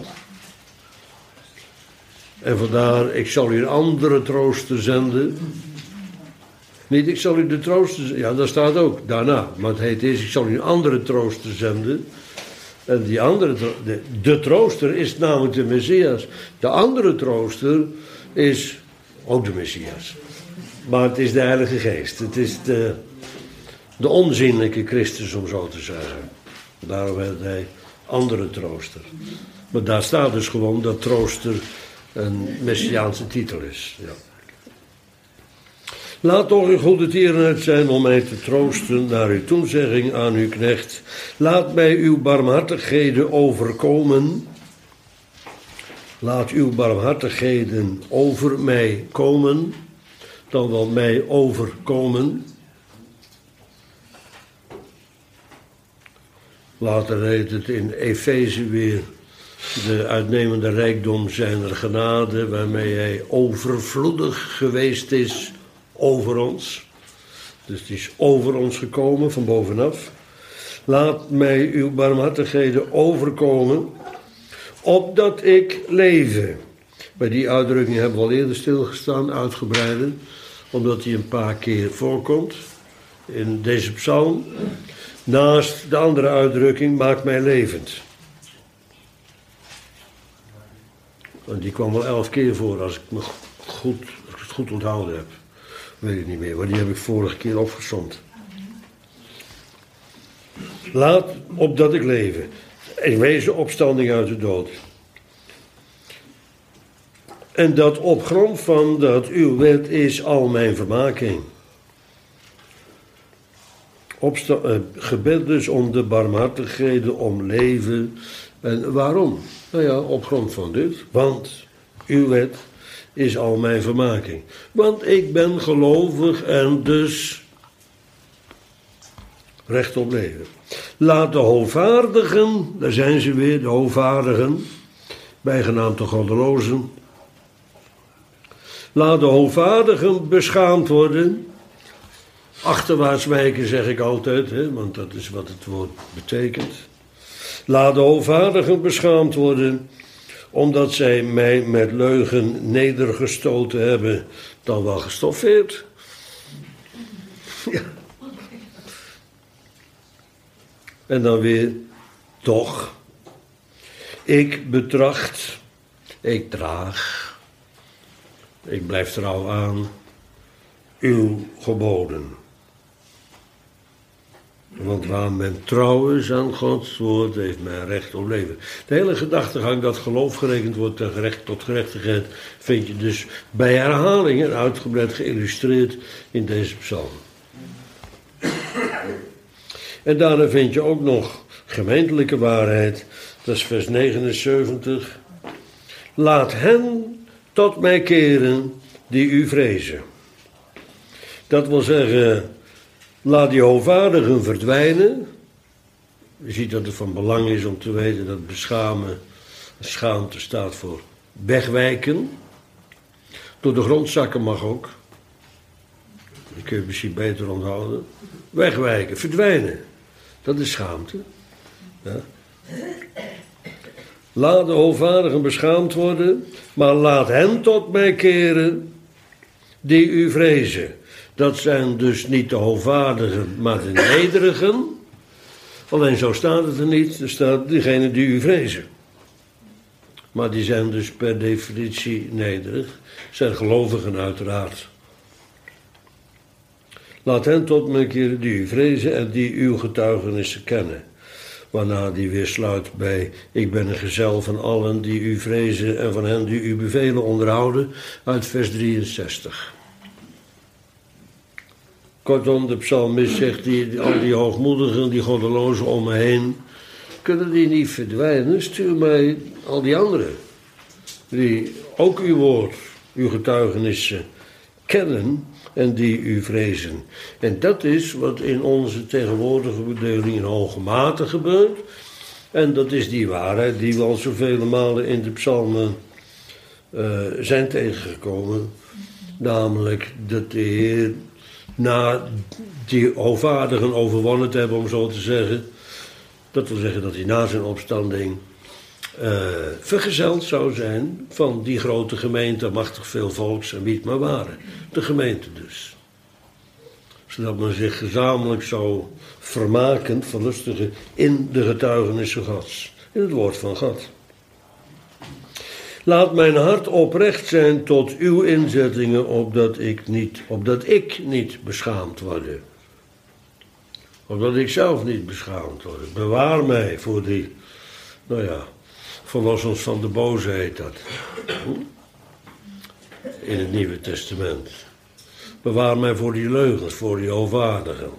En vandaar, ik zal u een andere trooster zenden. Niet, ik zal u de trooster, ja dat staat ook daarna. Maar het heet is, ik zal u een andere trooster zenden. En die andere, de trooster is namelijk de Messias. De andere trooster is ook de Messias. Maar het is de Heilige Geest. Het is de onzienlijke Christus, om zo te zeggen. Daarom heeft hij andere trooster. Maar daar staat dus gewoon dat trooster een messiaanse titel is. Ja. Laat toch uw goede tierenheid zijn om mij te troosten naar uw toezegging aan uw knecht. Laat mij uw barmhartigheden overkomen. Laat uw barmhartigheden over mij komen. Dan wel mij overkomen. Later heet het in Efeze weer de uitnemende rijkdom zijner genade, waarmee hij overvloedig geweest is over ons. Dus het is over ons gekomen van bovenaf. Laat mij uw barmhartigheden overkomen, opdat ik leven. Bij die uitdrukking hebben we al eerder stilgestaan, uitgebreider, omdat die een paar keer voorkomt. in deze psalm, naast de andere uitdrukking, maakt mij levend. Want die kwam wel 11 keer voor, als ik het goed onthouden heb. Weet ik niet meer, maar die heb ik vorige keer opgesomd. Laat opdat ik leven. In wezen opstanding uit de dood. En dat op grond van dat uw wet is al mijn vermaking. Gebed dus om de barmhartigheden, om leven. En waarom? Nou ja, op grond van dit. Want uw wet is al mijn vermaking. Want ik ben gelovig en dus recht op leven. Laat de hoogvaardigen, daar zijn ze weer, de hoogvaardigen, bijgenaamd de goddelozen. Laat de hoogvaardigen beschaamd worden. Achterwaarts wijken zeg ik altijd, hè, want dat is wat het woord betekent. Laat de hoogvaardigen beschaamd worden, omdat zij mij met leugen nedergestoten hebben, dan wel gestoffeerd. Ja. En dan weer, toch, ik betracht, ik draag, ik blijf trouw aan uw geboden. Want waar men trouw is aan Gods woord, heeft men recht op leven. De hele gedachtegang dat geloof gerekend wordt tot gerechtigheid, vind je dus bij herhalingen uitgebreid geïllustreerd in deze psalm. En daarna vind je ook nog gemeentelijke waarheid, dat is vers 79. Laat hen tot mij keren die u vrezen. Dat wil zeggen, laat die hoogvaardigen verdwijnen. Je ziet dat het van belang is om te weten dat beschamen, schaamte staat voor wegwijken. Door de grond zakken mag ook. Dat kun je misschien beter onthouden. Wegwijken, verdwijnen. Dat is schaamte. Ja. Laat de hoogvaardigen beschaamd worden, maar laat hen tot mij keren die u vrezen. Dat zijn dus niet de hoogvaardigen, maar de nederigen. Alleen zo staat het er niet. Er staat diegenen die u vrezen. Maar die zijn dus per definitie nederig. Zijn gelovigen uiteraard. Laat hen tot mij keren die u vrezen en die uw getuigenissen kennen. Waarna die weer sluit bij, ik ben een gezel van allen die u vrezen en van hen die uw bevelen onderhouden, uit vers 63. Kortom, de psalmist zegt, al die hoogmoedigen, die goddelozen om me heen, kunnen die niet verdwijnen? Stuur mij al die anderen, die ook uw woord, uw getuigenissen kennen en die u vrezen. En dat is wat in onze tegenwoordige bedeling in hoge mate gebeurt. En dat is die waarheid die we al zoveel malen in de psalmen zijn tegengekomen. Namelijk dat de Heer, na die hoogvaardigen overwonnen te hebben, om zo te zeggen, dat wil zeggen dat hij na zijn opstanding vergezeld zou zijn van die grote gemeente, machtig veel volks en wie het maar waren. De gemeente dus. Zodat men zich gezamenlijk zou vermaken, verlustigen in de getuigenissen Gods. In het woord van God. Laat mijn hart oprecht zijn tot uw inzettingen, opdat ik niet beschaamd word. Opdat ik zelf niet beschaamd word. Bewaar mij voor die, verlos ons van de boze heet dat. In het Nieuwe Testament. Bewaar mij voor die leugens, voor die hoogvaardigen.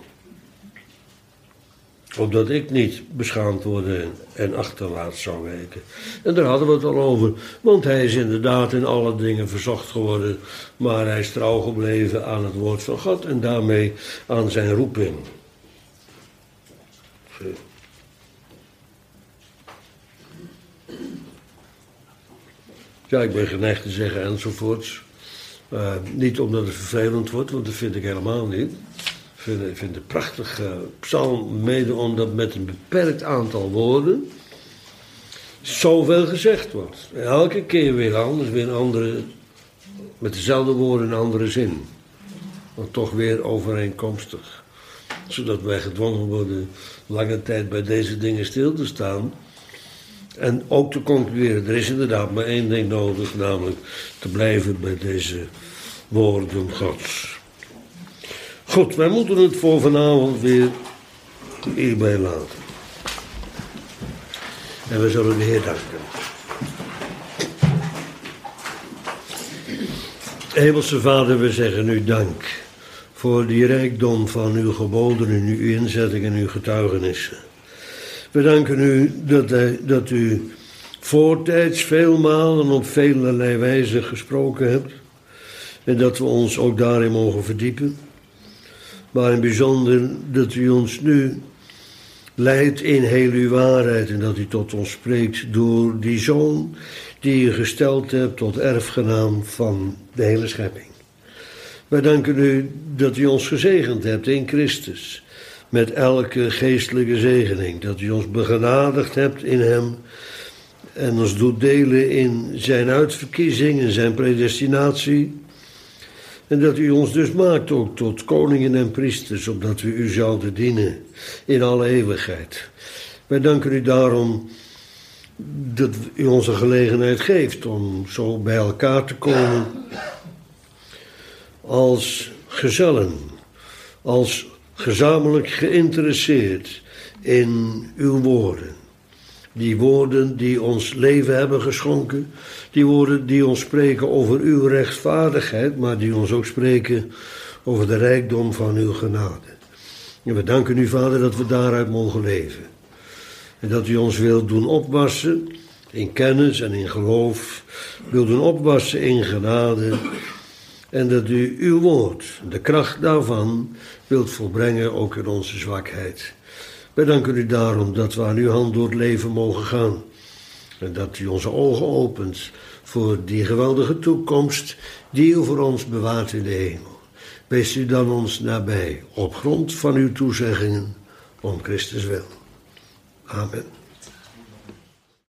Opdat ik niet beschaamd word en achterwaarts zou wijken. En daar hadden we het al over. Want hij is inderdaad in alle dingen verzocht geworden. Maar hij is trouw gebleven aan het woord van God. En daarmee aan zijn roeping. Ja, ik ben geneigd te zeggen enzovoorts. Niet omdat het vervelend wordt, want dat vind ik helemaal niet. Ik vind het een prachtig psalm, mede omdat met een beperkt aantal woorden zoveel gezegd wordt. Elke keer weer anders, weer een andere, met dezelfde woorden een andere zin. Maar toch weer overeenkomstig. Zodat wij gedwongen worden lange tijd bij deze dingen stil te staan. En ook te concluderen, er is inderdaad maar één ding nodig, namelijk te blijven bij deze woorden Gods. Goed, wij moeten het voor vanavond weer hierbij laten. En we zullen de Heer danken. Hemelse Vader, we zeggen u dank voor die rijkdom van uw geboden en uw inzetting en uw getuigenissen. We danken u dat u voortijds veelmalen op velerlei wijze gesproken hebt. En dat we ons ook daarin mogen verdiepen. Maar in het bijzonder dat u ons nu leidt in heel uw waarheid. En dat u tot ons spreekt door die Zoon die u gesteld hebt tot erfgenaam van de hele schepping. Wij danken u dat u ons gezegend hebt in Christus. Met elke geestelijke zegening. Dat u ons begenadigd hebt in hem. En ons doet delen in zijn uitverkiezing en zijn predestinatie. En dat u ons dus maakt ook tot koningen en priesters. Opdat we u zouden dienen in alle eeuwigheid. Wij danken u daarom dat u ons een gelegenheid geeft om zo bij elkaar te komen. Als gezellen. Als gezamenlijk geïnteresseerd in uw woorden. Die woorden die ons leven hebben geschonken. Die woorden die ons spreken over uw rechtvaardigheid, maar die ons ook spreken over de rijkdom van uw genade. En we danken u, Vader, dat we daaruit mogen leven. En dat u ons wilt doen opwassen in kennis en in geloof. Wilt doen opwassen in genade. En dat u uw woord, de kracht daarvan, wilt volbrengen ook in onze zwakheid. Wij danken u daarom dat we aan uw hand door het leven mogen gaan. En dat u onze ogen opent voor die geweldige toekomst die u voor ons bewaart in de hemel. Wees u dan ons nabij, op grond van uw toezeggingen, om Christus wil. Amen.